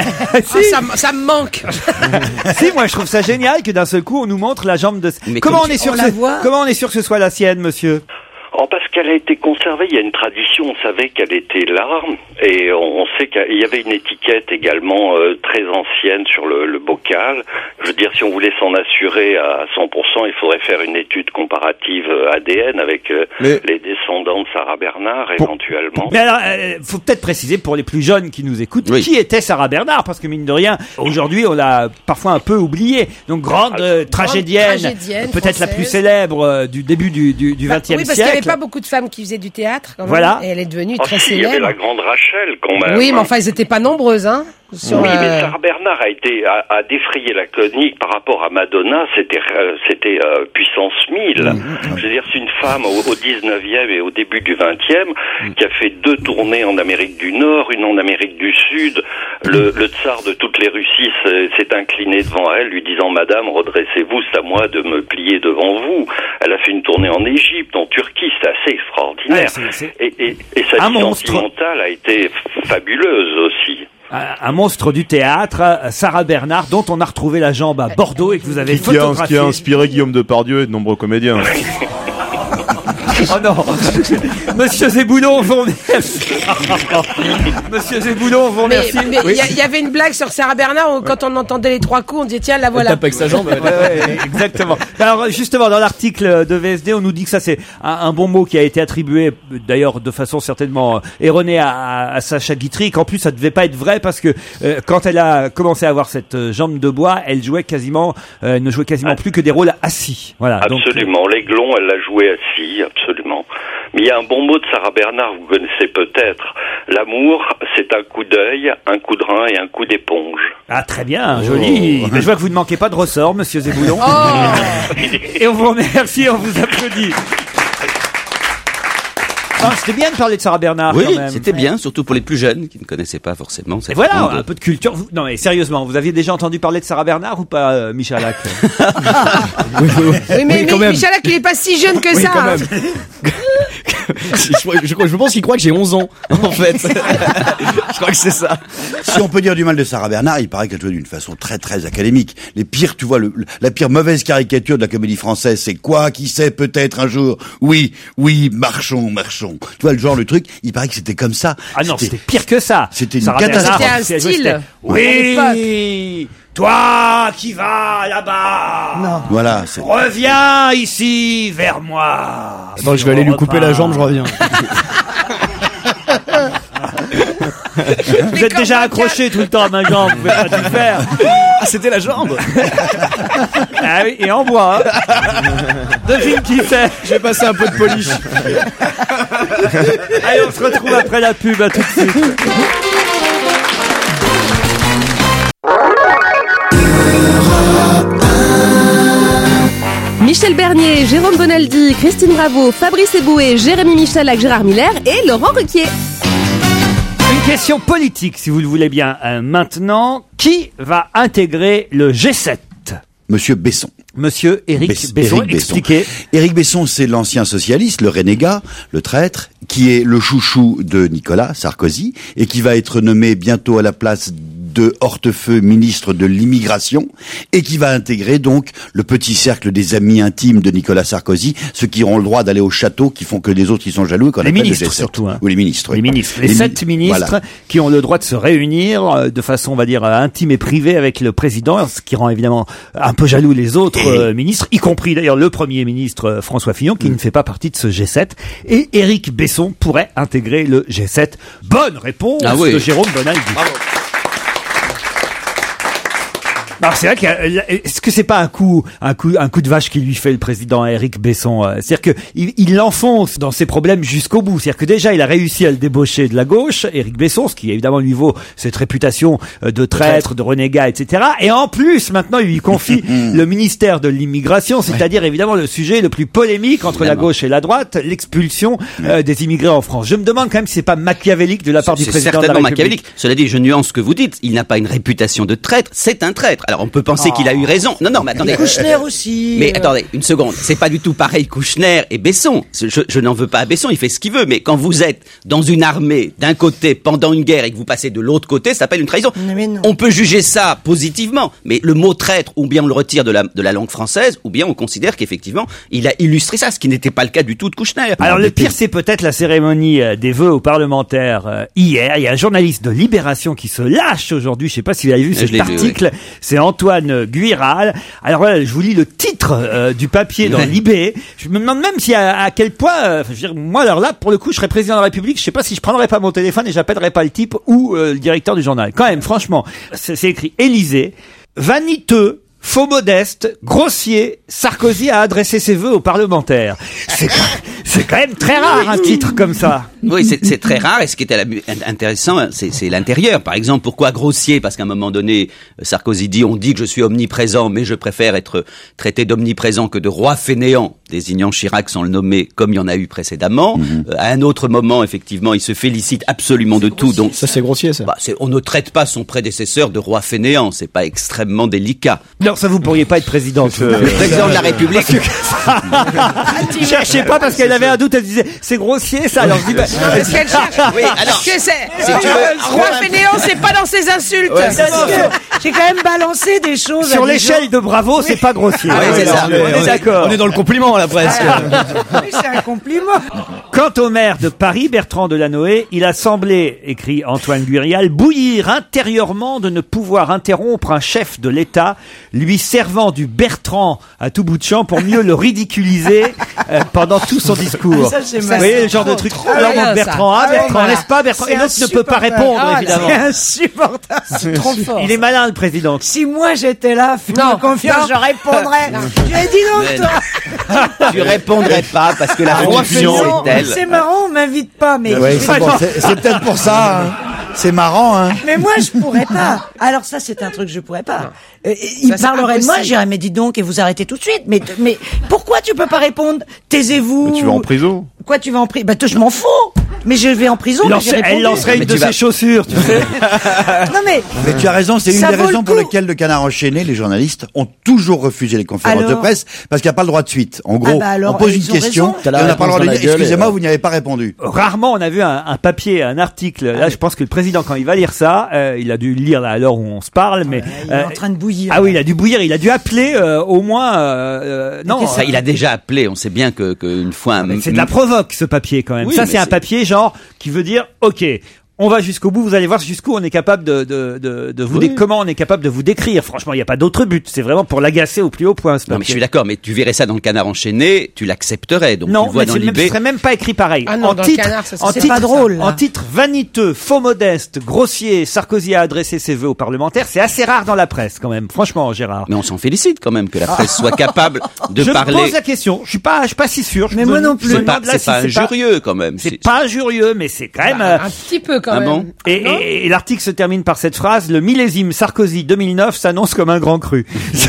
Ça me manque. Si, moi je trouve ça génial que d'un seul coup on nous montre la jambe de... Mais Comment comme on est sûr on que la voit comment on est sûr que ce soit la sienne, monsieur? Oh, parce qu'elle a été conservée, il y a une tradition, on savait qu'elle était là, et on sait qu'il y avait une étiquette également très ancienne sur le bocal. Je veux dire, si on voulait s'en assurer à 100%, il faudrait faire une étude comparative ADN avec les descendants de Sarah Bernard, éventuellement. Mais alors, faut peut-être préciser pour les plus jeunes qui nous écoutent, qui était Sarah Bernard, parce que mine de rien, aujourd'hui on l'a parfois un peu oublié. Donc grande tragédienne, peut-être la plus célèbre du début du XXe siècle. Oui, parce qu'il n'y avait pas beaucoup de femmes qui faisaient du théâtre. Quand même, Voilà. et elle est devenue Ah très si, il y avait célèbre. la grande Rachel quand même. Oui, mais enfin, elles n'étaient pas nombreuses, hein. Oui, mais Sarah Bernard a défrayé la chronique par rapport à Madonna, c'était puissance 1000. Je veux dire, c'est une femme au 19e et au début du 20e qui a fait 2 tournées en Amérique du Nord, une en Amérique du Sud. Le tsar de toutes les Russies s'est incliné devant elle, lui disant « Madame, redressez-vous, c'est à moi de me plier devant vous ». Elle a fait une tournée en Égypte, en Turquie, c'était assez extraordinaire. Et sa vie sentimentale a été fabuleuse aussi. Un monstre du théâtre, Sarah Bernard, dont on a retrouvé la jambe à Bordeaux et que vous avez photographié. Qui a inspiré Guillaume Depardieu et de nombreux comédiens. Oh non, Monsieur Zéboulon, vous remercie. Monsieur Zéboulon, vous remercie. Mais il y avait une blague sur Sarah Bernard où quand on entendait les 3 coups, on disait tiens, la voilà. Elle tape avec sa jambe. Ouais, exactement. Alors justement, dans l'article de VSD, on nous dit que ça c'est un bon mot qui a été attribué, d'ailleurs de façon certainement erronée à Sacha Guitry, qu'en plus ça devait pas être vrai parce que quand elle a commencé à avoir cette jambe de bois, elle ne jouait quasiment plus que des rôles assis. Voilà. Absolument. L'Aiglon, elle l'a joué assis, absolument. absolument. Mais il y a un bon mot de Sarah Bernard, vous connaissez peut-être. L'amour, c'est un coup d'œil, un coup de rein et un coup d'éponge. Ah, très bien, joli. Mais je vois que vous ne manquez pas de ressort, monsieur Zeboulon. Et on vous remercie, on vous applaudit. Ah, c'était bien de parler de Sarah Bernard, Oui, quand même. c'était bien, surtout pour les plus jeunes qui ne connaissaient pas forcément cette Et voilà, forme de- un peu de culture. Non, mais sérieusement, vous aviez déjà entendu parler de Sarah Bernard ou pas, Michalak? Oui, mais Michalak, il est pas si jeune que ça. quand même. Je pense qu'il croit que j'ai 11 ans, en fait. Je crois que c'est ça. Si on peut dire du mal de Sarah Bernard, il paraît qu'elle jouait d'une façon très très académique. Les pires, tu vois, la pire mauvaise caricature de la comédie française, c'est quoi? Qui sait, peut-être un jour. Oui, marchons. Tu vois, le truc, il paraît que c'était comme ça. Ah non, c'était pire que ça. C'était une Sarah catastrophe. Bernard, C'était un style. Oui, toi qui vas là-bas. Non. Voilà. Reviens ici vers moi. Attends, je vais aller lui couper la jambe, je reviens. Vous êtes déjà accroché tout le temps à ma jambe, vous pouvez pas tout faire. Ah, c'était la jambe. Ah oui, et en bois. Hein. Devine qui c'est. Je vais passer un peu de polish. Allez, on se retrouve après la pub, à tout de suite. Michel Bernier, Jérôme Bonaldi, Christine Bravo, Fabrice Eboué, Jérémy Michalak, Gérard Miller et Laurent Ruquier. Une question politique, si vous le voulez bien. Maintenant, qui va intégrer le G7 ? Monsieur Besson. Monsieur Éric Besson, expliquez. Éric Besson, c'est l'ancien socialiste, le renégat, le traître, qui est le chouchou de Nicolas Sarkozy et qui va être nommé bientôt à la place de Hortefeux, ministre de l'immigration, et qui va intégrer donc le petit cercle des amis intimes de Nicolas Sarkozy, ceux qui auront le droit d'aller au château, qui font que les autres qui sont jaloux, et qu'on Les appelle ministres le G7. surtout. Hein. Oui, les ministres. Les oui. ministres. Les 7 ministres voilà. qui ont le droit de se réunir de façon, on va dire, intime et privée avec le président, ce qui rend évidemment un peu jaloux les autres ministres, y compris d'ailleurs le Premier ministre François Fillon, qui ne fait pas partie de ce G7. Et Éric Besson pourrait intégrer le G7. Bonne réponse de Jérôme Bonaldi. Bravo. Alors c'est vrai est-ce que c'est pas un coup de vache qui lui fait le président Éric Besson? C'est-à-dire que il l'enfonce dans ses problèmes jusqu'au bout. C'est-à-dire que déjà il a réussi à le débaucher de la gauche, Éric Besson, ce qui évidemment lui vaut cette réputation de traître, de renégat, etc. Et en plus maintenant il lui confie le ministère de l'immigration, c'est-à-dire évidemment le sujet le plus polémique entre la gauche et la droite, l'expulsion des immigrés en France. Je me demande quand même si c'est pas machiavélique de la part du président de la certainement République. machiavélique. Cela dit, je nuance ce que vous dites. Il n'a pas une réputation de traître, c'est un traître. Alors on peut penser qu'il a eu raison. Non, mais attendez. Kouchner aussi. Mais attendez, une seconde. C'est pas du tout pareil Kouchner et Besson. Je n'en veux pas à Besson, il fait ce qu'il veut. Mais quand vous êtes dans une armée d'un côté pendant une guerre et que vous passez de l'autre côté, ça s'appelle une trahison. Mais non. On peut juger ça positivement. Mais le mot traître, ou bien on le retire de la langue française, ou bien on considère qu'effectivement, il a illustré ça, ce qui n'était pas le cas du tout de Kouchner. Alors le pire, c'est peut-être la cérémonie des vœux aux parlementaires hier. Il y a un journaliste de Libération qui se lâche aujourd'hui. Je sais pas si vous avez vu cet article. C'est Antoine Guiral. Alors voilà, je vous lis le titre du papier dans Libé. Je me demande même si à quel point, je veux dire, moi alors là, pour le coup, je serais président de la République. Je sais pas si je prendrais pas mon téléphone et j'appellerais pas le type ou le directeur du journal. Quand même, franchement, c'est écrit Élysée, vaniteux. Faux modeste, grossier, Sarkozy a adressé ses vœux aux parlementaires. C'est quand même très rare un titre comme ça. Oui, c'est très rare. Et ce qui était intéressant, c'est l'intérieur. Par exemple, pourquoi grossier? Parce qu'à un moment donné, Sarkozy dit, on dit que je suis omniprésent, mais je préfère être traité d'omniprésent que de roi fainéant, désignant Chirac sans le nommer, comme il y en a eu précédemment. À un autre moment, effectivement, il se félicite absolument de tout. Donc ça, c'est grossier, ça. On ne traite pas son prédécesseur de roi fainéant. C'est pas extrêmement délicat. Non, ça vous pourriez pas être président. Président de la République. Cherchez pas parce qu'elle avait un doute. Elle disait c'est grossier ça. Alors je dis est-ce qu'elle cherche? Oui, alors. Que c'est? Roi fainéant, c'est pas dans ses insultes. Ouais, j'ai quand même balancé des choses. Sur l'échelle de Bravo, c'est pas grossier. Oui, c'est ça. On est d'accord. On est dans le compliment là presque. Oui, c'est un compliment. Quant au maire de Paris, Bertrand Delanoë, il a semblé, écrit Antoine Guirial, bouillir intérieurement de ne pouvoir interrompre un chef de l'État lui servant du Bertrand à tout bout de champ pour mieux le ridiculiser pendant tout son discours. Ça, c'est Vous marrant. voyez le genre de truc. Alors bien, Bertrand, ça. Bertrand, Voilà. n'est-ce pas Bertrand? Et l'autre ne peut pas répondre, évidemment. C'est insupportable. C'est trop fort. Il est malin, le président. Si moi j'étais là, fais-moi confiance, je répondrais. Tu as dit non, Mais toi. Tu répondrais pas parce que la confusion Non, est telle. c'est marrant, on m'invite pas, mais. Ouais, c'est peut-être pour ça. Hein. C'est marrant, hein. Mais moi, je pourrais pas. Alors ça, c'est un truc que je pourrais pas. Il Ça, c'est parlerait de moi, impossible. j'irais, mais dis donc, et vous arrêtez tout de suite. Mais pourquoi tu peux pas répondre? Taisez-vous. Mais tu vas en prison. Quoi, tu vas en prison? Bah, je m'en fous. Mais je vais en prison. mais j'ai Elle répondu. lancerait une Mais de tu vas- ses chaussures, tu sais. Non mais. Mais tu as raison, c'est une Ça des vaut le raisons pour coup. lesquelles le Canard enchaîné, les journalistes, ont toujours refusé les conférences de Alors presse parce qu'il n'y a pas le droit de suite. En gros, bah alors, on pose ils une ont question raison. et T'as on la n'a pas le droit réponse de dans dire la gueule excusez-moi, et- vous n'y avez pas répondu. Rarement on a vu un papier, un article. Là, je pense que le président, quand il va lire ça, il a dû le lire là à l'heure où on se parle, mais Il est en train de bouillir. ah oui, il a dû bouillir. Il a dû appeler au moins. Non, Ça, il a déjà appelé. On sait bien que une fois. c'est de la provoque ce papier quand même. Oui, Ça, mais c'est un c'est- papier genre qui veut dire ok. On va jusqu'au bout, vous allez voir jusqu'où on est capable de vous comment on est capable de vous décrire. Franchement, il n'y a pas d'autre but. C'est vraiment pour l'agacer au plus haut point, ce Non, mais je papier. suis d'accord, mais tu verrais ça dans le Canard enchaîné, tu l'accepterais. Donc tu Non, le vois mais dans ce l'IB. serait même pas écrit pareil. Ah non, en dans le titre, Canard, ça, en c'est titre, pas drôle, là. En titre vaniteux, faux modeste, grossier, Sarkozy a adressé ses vœux aux parlementaires. C'est assez rare dans la presse, quand même. Franchement, Gérard. Mais on s'en félicite quand même que la presse soit capable de je parler. me pose la question. Je suis pas si sûr. Je Mais me- moi non je plus. me C'est pas, demande là c'est si pas injurieux quand même. C'est pas injurieux, mais c'est quand même. Un petit peu quand Ah même. bon Et l'article se termine par cette phrase: le millésime Sarkozy 2009 s'annonce comme un grand cru.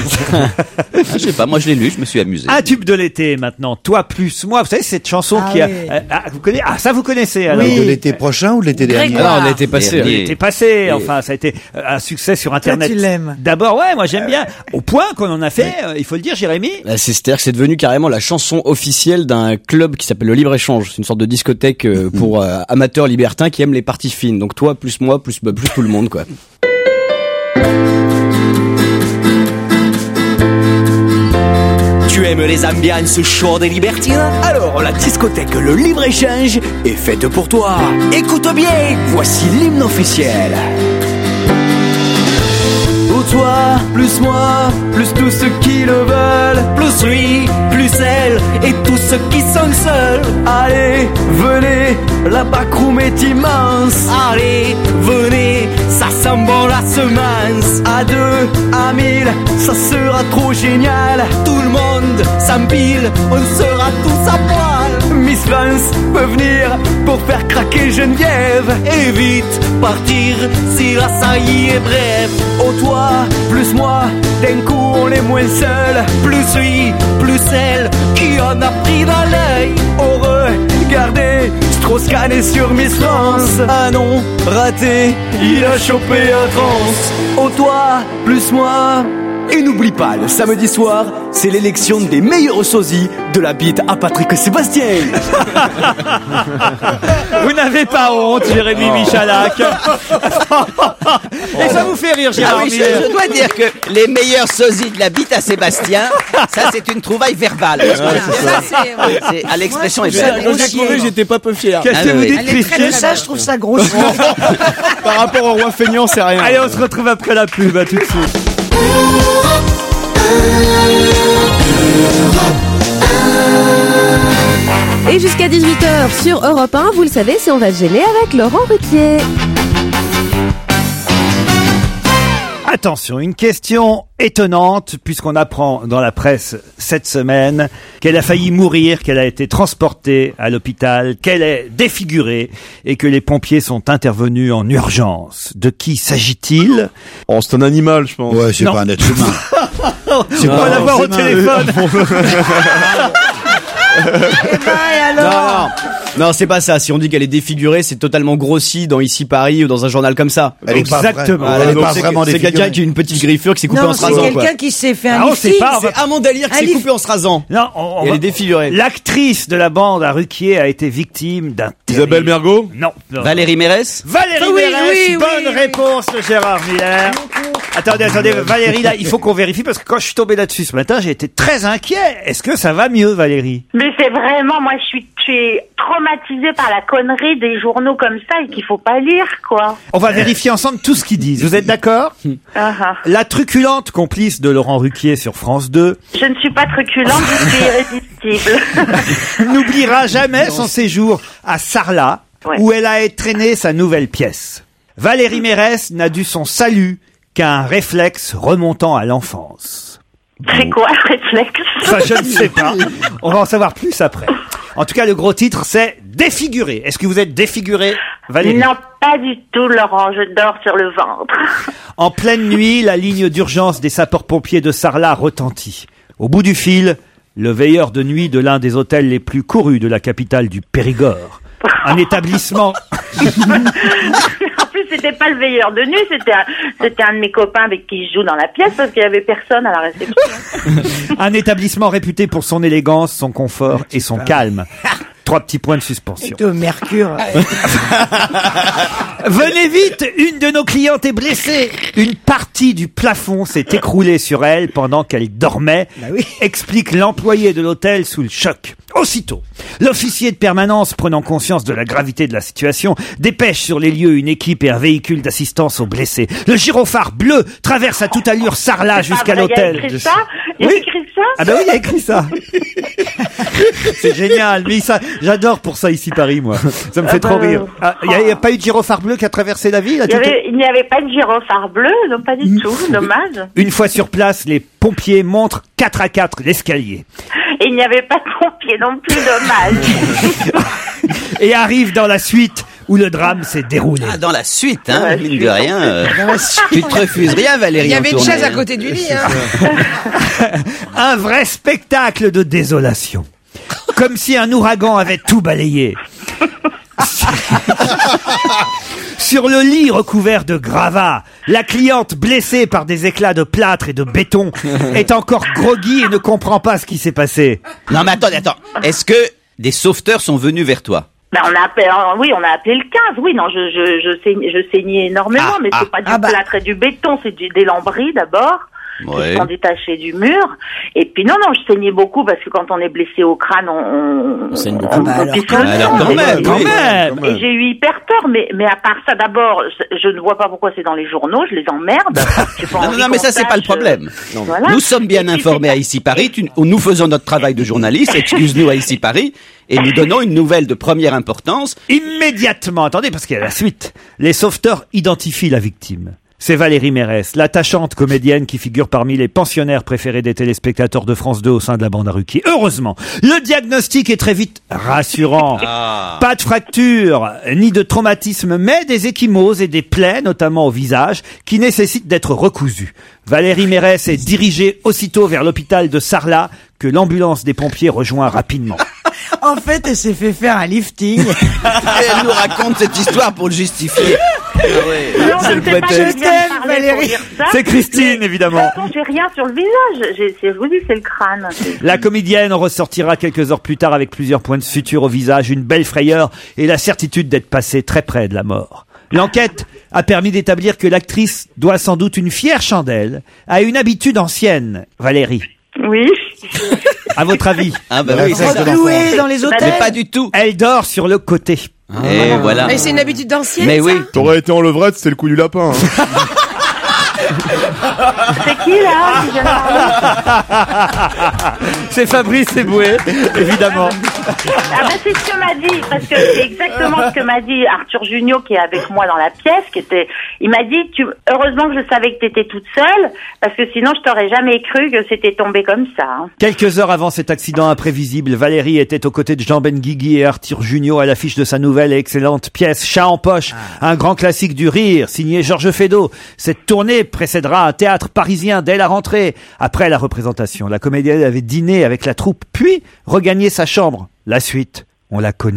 Je sais pas, moi je l'ai lu, je me suis amusé. Un tube de l'été maintenant. Toi plus moi. Vous savez cette chanson Ah qui a. oui. Vous connaissez? Ah, ça vous connaissez alors. Oui. De l'été prochain ou de l'été dernier? Grégoire. Ah non, on était passé. Dernier. L'été passé, enfin, ça a été un succès sur Internet. tu l'aimes. D'abord, ouais, moi j'aime bien. Au point qu'on en a fait, il faut le dire, Jérémy. Bah, c'est-à-dire que c'est devenu carrément la chanson officielle d'un club qui s'appelle le Libre-Échange. C'est une sorte de discothèque pour amateurs libertins qui aiment les parties fines. Donc toi, plus moi, plus tout le monde, quoi. Tu aimes les ambiances chaudes et libertines? Alors la discothèque Le Libre-Échange est faite pour toi. Écoute bien, voici l'hymne officiel. Pour toi, plus moi, plus tous ceux qui le veulent, plus lui, plus elle, et tous ceux qui sont seuls. Allez, venez, la backroom est immense. Allez, venez, ça sent bon la semence. À 2, à 1000, ça sera trop génial. Tout le monde s'empile, on sera tous à poil. Miss France peut venir pour faire craquer Geneviève. Et vite partir si la saillie est brève. Oh toi, plus moi, d'un coup on est moins seul. Plus lui, plus elle, qui en a pris dans l'œil. Heureux, regardez, Strauss-Kahn est sur Miss France. Ah non, raté, il a chopé un trans. Oh toi, plus moi. Et n'oublie pas, le samedi soir, c'est l'élection des meilleurs sosies de la bite à Patrick Sébastien. Vous n'avez pas honte, Jérémy Michalak. Et ça vous fait rire, Ah Gérard oui, Miller. je dois dire que les meilleurs sosies de la bite à Sébastien, ça c'est une trouvaille verbale. Parce que Ça, c'est- c'est à l'expression est Moi, je trouve ça belle. grossier. J'ai trouvé, j'étais pas peu fier. Qu'est-ce que Ah vous oui. dites, Elle est très, Christian très Ça, je trouve ça grossier. Par rapport au roi feignant, c'est rien. Allez, on se retrouve après la pub, à tout de suite. Et jusqu'à 18h sur Europe 1, vous le savez, c'est On va se gêner avec Laurent Ruquier. Attention, une question étonnante, puisqu'on apprend dans la presse cette semaine qu'elle a failli mourir, qu'elle a été transportée à l'hôpital, qu'elle est défigurée et que les pompiers sont intervenus en urgence. De qui s'agit-il? Oh, c'est un animal, je pense. Ouais, c'est Non. pas un être humain. C'est pas l'avoir au téléphone. Non, c'est pas ça. Si on dit qu'elle est défigurée, c'est totalement grossi dans Ici Paris ou dans un journal comme ça. Elle est pas Exactement. vraie- elle est donc pas c'est vraiment c'est quelqu'un défigurée. qui a une petite griffure qui s'est coupée Non, en se c'est rasant, quoi. quelqu'un qui s'est fait Ah, un on sait lifting. pas, on va- C'est Amanda Lear qui s'est Allez. coupée en se rasant. Non, Et elle est défigurée. L'actrice de la bande à Ruquier a été victime d'un Isabelle terrible- Mergo? Non. non. Valérie Mérès? Valérie Oui, Mérès, oui, bonne oui. réponse de Gérard Miller. Attendez, Valérie, là, il faut qu'on vérifie parce que quand je suis tombé là-dessus ce matin, j'ai été très inquiet. Est-ce que ça va mieux, Valérie? Mais c'est vraiment, moi je suis traumatisée par la connerie des journaux comme ça et qu'il faut pas lire, quoi. On va vérifier ensemble tout ce qu'ils disent. Vous êtes d'accord? La truculente complice de Laurent Ruquier sur France 2. Je ne suis pas truculente, je suis irrésistible. N'oubliera jamais son séjour à Sarlat, où elle a traîné sa nouvelle pièce. Valérie Mérès n'a dû son salut qu'un réflexe remontant à l'enfance. C'est quoi le réflexe? Ça, je ne sais pas. On va en savoir plus après. En tout cas, le gros titre, c'est défiguré. Est-ce que vous êtes défiguré, Valérie? Non, pas du tout, Laurent. Je dors sur le ventre. En pleine nuit, la ligne d'urgence des sapeurs-pompiers de Sarlat retentit. Au bout du fil, le veilleur de nuit de l'un des hôtels les plus courus de la capitale du Périgord. Un établissement... En plus, c'était pas le veilleur de nuit, c'était un de mes copains avec qui je joue dans la pièce parce qu'il y avait personne à la réception. Un établissement réputé pour son élégance, son confort et son calme. 3 petits points de suspension. Au mercure. Venez vite, une de nos clientes est blessée. Une partie du plafond s'est écroulée sur elle pendant qu'elle dormait, explique l'employé de l'hôtel sous le choc. Aussitôt, l'officier de permanence, prenant conscience de la gravité de la situation, dépêche sur les lieux une équipe et un véhicule d'assistance aux blessés. Le gyrophare bleu traverse à toute allure Sarlat jusqu'à l'hôtel. Il y a écrit ça? Il y a écrit ça? Ah bah oui, il y a écrit ça. C'est génial, mais ça, j'adore pour ça ici Paris, moi. Ça me fait trop rire. Il n'y a pas eu de gyrophare bleu qui a traversé la ville? Il n'y avait pas de gyrophare bleu, non, pas du tout, dommage. Une fois sur place, les pompiers montrent 4 à 4 l'escalier. Et il n'y avait pas de pompiers non plus, dommage. Et arrive dans la suite où le drame s'est déroulé. Ah, dans la suite, hein, mine de rien. Tu te refuses rien, Valérie. Il y avait une chaise à côté du lit, hein. Un vrai spectacle de désolation. Comme si un ouragan avait tout balayé. Sur le lit recouvert de gravats, la cliente blessée par des éclats de plâtre et de béton est encore groggy et ne comprend pas ce qui s'est passé. Non mais attends. Est-ce que des sauveteurs sont venus vers toi? Ben on a appelé le 15. Oui, non, je saignais énormément, mais c'est pas du plâtre et du béton, c'est des lambris d'abord. Qui sont détachés du mur. Et puis non, je saignais beaucoup parce que quand on est blessé au crâne, on saigne beaucoup. Alors quand même. Et j'ai eu hyper peur, mais à part ça, d'abord, je ne vois pas pourquoi c'est dans les journaux, je les emmerde. Non, mais ça c'est pas le problème. Voilà. Nous sommes bien informés à Ici Paris, nous faisons notre travail de journaliste, excuse-nous à Ici Paris, et nous donnons une nouvelle de première importance. Immédiatement, attendez, parce qu'il y a la suite. Les sauveteurs identifient la victime. C'est Valérie Mérès, l'attachante comédienne qui figure parmi les pensionnaires préférés des téléspectateurs de France 2 au sein de la bande à Ruquier. Heureusement, le diagnostic est très vite rassurant. Pas de fracture, ni de traumatisme, mais des ecchymoses et des plaies, notamment au visage, qui nécessitent d'être recousues. Valérie Mérès est dirigée aussitôt vers l'hôpital de Sarlat, que l'ambulance des pompiers rejoint rapidement. En fait, elle s'est fait faire un lifting. Et elle nous raconte cette histoire pour le justifier. Non, c'est le prétexte. Valérie. C'est Christine, évidemment. Non, j'ai rien sur le visage. Je vous dis, c'est le crâne. La comédienne ressortira quelques heures plus tard avec plusieurs points de suture au visage, une belle frayeur et la certitude d'être passée très près de la mort. L'enquête a permis d'établir que l'actrice doit sans doute une fière chandelle à une habitude ancienne. Valérie. Oui. À votre avis? Ah bah oui, ça clouée dans les hôtels. Mais pas du tout. Elle dort sur le côté. Et voilà. Mais c'est une habitude d'ancienne. Mais oui. T'aurais été en levrette, c'était le coup du lapin. Hein. C'est qui là qui vient de parler? C'est Fabrice Eboué, évidemment. Ah ben c'est ce que m'a dit, parce que c'est exactement ce que m'a dit Arthur Junio qui est avec moi dans la pièce, il m'a dit, heureusement que je savais que t'étais toute seule, parce que sinon je t'aurais jamais cru que c'était tombé comme ça. Hein. Quelques heures avant cet accident imprévisible, Valérie était aux côtés de Jean Benguigui et Arthur Junio à l'affiche de sa nouvelle et excellente pièce Chat en poche, un grand classique du rire, signé Georges Feydeau. Cette tournée précédera un théâtre parisien dès la rentrée. Après la représentation, la comédienne avait dîné avec la troupe, puis regagné sa chambre. La suite, on la connaît.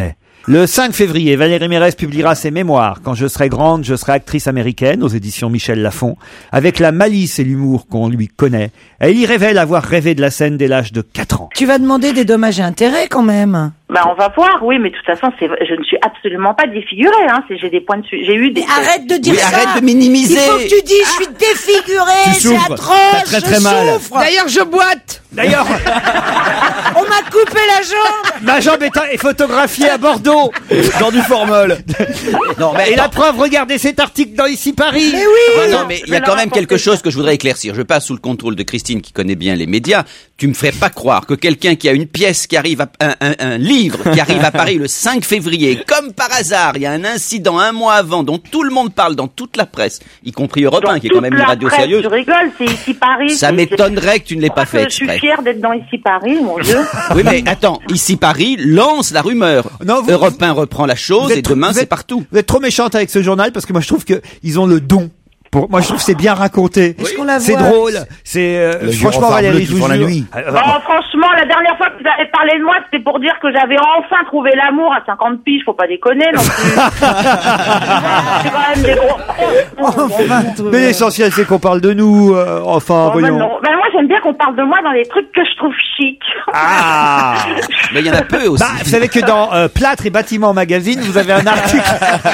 Le 5 février, Valérie Mérès publiera ses mémoires. Quand je serai grande, je serai actrice américaine aux éditions Michel Lafon. Avec la malice et l'humour qu'on lui connaît, elle y révèle avoir rêvé de la scène dès l'âge de 4 ans. Tu vas demander des dommages et intérêts quand même. Bah, on va voir, oui, mais de toute façon, je ne suis absolument pas défigurée, hein. J'ai des points dessus. J'ai eu des. Arrête de dire Oui, ça. arrête de minimiser. Il faut que tu dises, je suis défigurée, Tu c'est souffres. atroce, T'as très, très je mal. souffre. D'ailleurs, je boite. D'ailleurs, On m'a coupé la jambe. ma jambe est photographiée à Bordeaux, dans du formol. Non, mais Et la preuve, regardez cet article dans Ici Paris. Mais oui. Non, mais il y a quand même quelque chose que je voudrais éclaircir. Je passe sous le contrôle de Christine qui connaît bien les médias. Tu me ferais pas croire que quelqu'un qui a une pièce qui arrive un livre qui arrive à Paris le 5 février, comme par hasard, il y a un incident un mois avant dont tout le monde parle dans toute la presse, y compris Europe 1 qui est quand même une radio sérieuse. Je rigole, c'est Ici Paris. Ça m'étonnerait que tu ne l'aies pas fait Je suis exprès. fière d'être dans Ici Paris, mon Dieu. Oui, mais attends, Ici Paris lance la rumeur. Non, vous- Europe 1 reprend la chose et demain c'est partout. Vous êtes trop méchante avec ce journal parce que moi je trouve que ils ont le don. Moi je trouve que c'est bien raconté. Est-ce qu'on la C'est voit drôle. C'est Les franchement gyrophares bleus Valérie, qui je vous font la jure. nuit. Bon, franchement, la dernière fois que vous avez parlé de moi, c'était pour dire que j'avais enfin trouvé l'amour à 50 piges. Faut pas déconner non plus. C'est quand même des gros. Mais l'essentiel c'est qu'on parle de nous. Enfin, Bon, ben voyons. non. Ben moi, j'aime bien qu'on parle de moi dans les trucs que je trouve chic. Ah. Mais il y en a peu aussi. Bah, vous savez que dans Plâtre et Bâtiments Magazine, vous avez un article.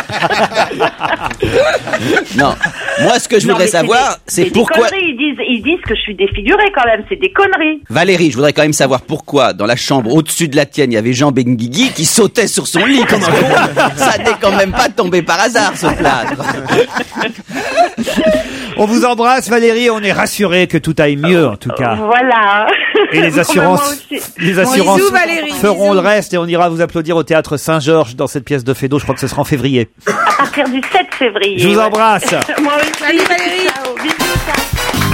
Non. Moi, ce que je Non, voudrais mais savoir, c'est des pourquoi... conneries. Ils disent que je suis défigurée quand même. C'est des conneries. Valérie, je voudrais quand même savoir pourquoi, dans la chambre au-dessus de la tienne, il y avait Jean Benguigui qui sautait sur son lit comme un con. Ça n'est quand même pas tombé par hasard, ce plâtre. On vous embrasse Valérie, on est rassurés que tout aille mieux en tout cas. Voilà. Et les assurances, les assurances Bisous, Valérie, feront bisous. le reste et on ira vous applaudir au théâtre Saint-Georges dans cette pièce de Feydeau. Je crois que ce sera en février. À partir du 7 février. Je vous ouais. embrasse. Moi aussi. Salut, Valérie. Ciao. Bisous, ciao.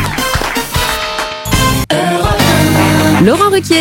Laurent Ruquier.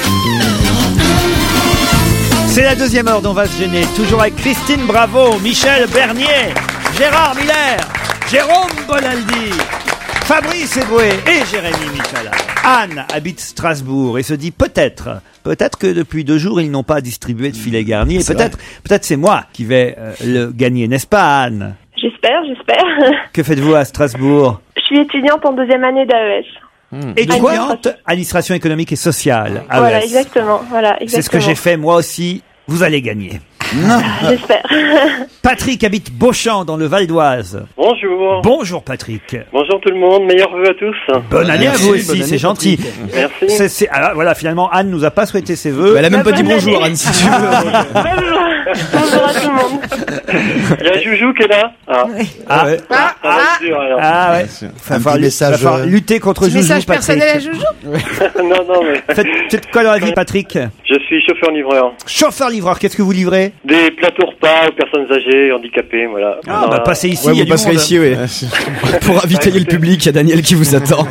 C'est la deuxième heure dont on va se gêner. Toujours avec Christine Bravo, Michel Bernier, Gérard Miller, Jérôme Bonaldi, Fabrice Eboué et Jérémy Michalak. Anne habite Strasbourg et se dit peut-être que depuis 2 jours ils n'ont pas distribué de filet garni et peut-être c'est moi qui vais le gagner, n'est-ce pas Anne? J'espère. Que faites-vous à Strasbourg? Je suis étudiante en 2e année d'AES. Étudiante, administration économique et sociale. AES. Voilà, exactement. C'est ce que j'ai fait moi aussi. Vous allez gagner. J'espère. Patrick habite Beauchamp dans le Val d'Oise. Bonjour. Bonjour Patrick. Bonjour tout le monde, meilleurs vœux à tous. Bonne année à vous bonne aussi, année, c'est gentil. Merci. Alors voilà, finalement Anne nous a pas souhaité ses vœux. Elle a même pas dit bonne bonjour, année. Anne, si tu veux. Bonjour à tout le monde. Il y a Joujou qui est là. Ah ouais. Ça va être dur, alors. Ah ouais. Un petit message, va falloir lutter contre Joujou, Message Patrick. personnel à Joujou. Non, mais Faites quoi dans la vie, Patrick? je suis chauffeur-livreur. Chauffeur-livreur, qu'est-ce que vous livrez? Des plateaux repas aux personnes âgées, handicapées, voilà. Ah, bah passez ici, Ouais, il y a vous du passerez monde. ici, oui. Pour ravitailler le public, il y a Daniel qui vous attend.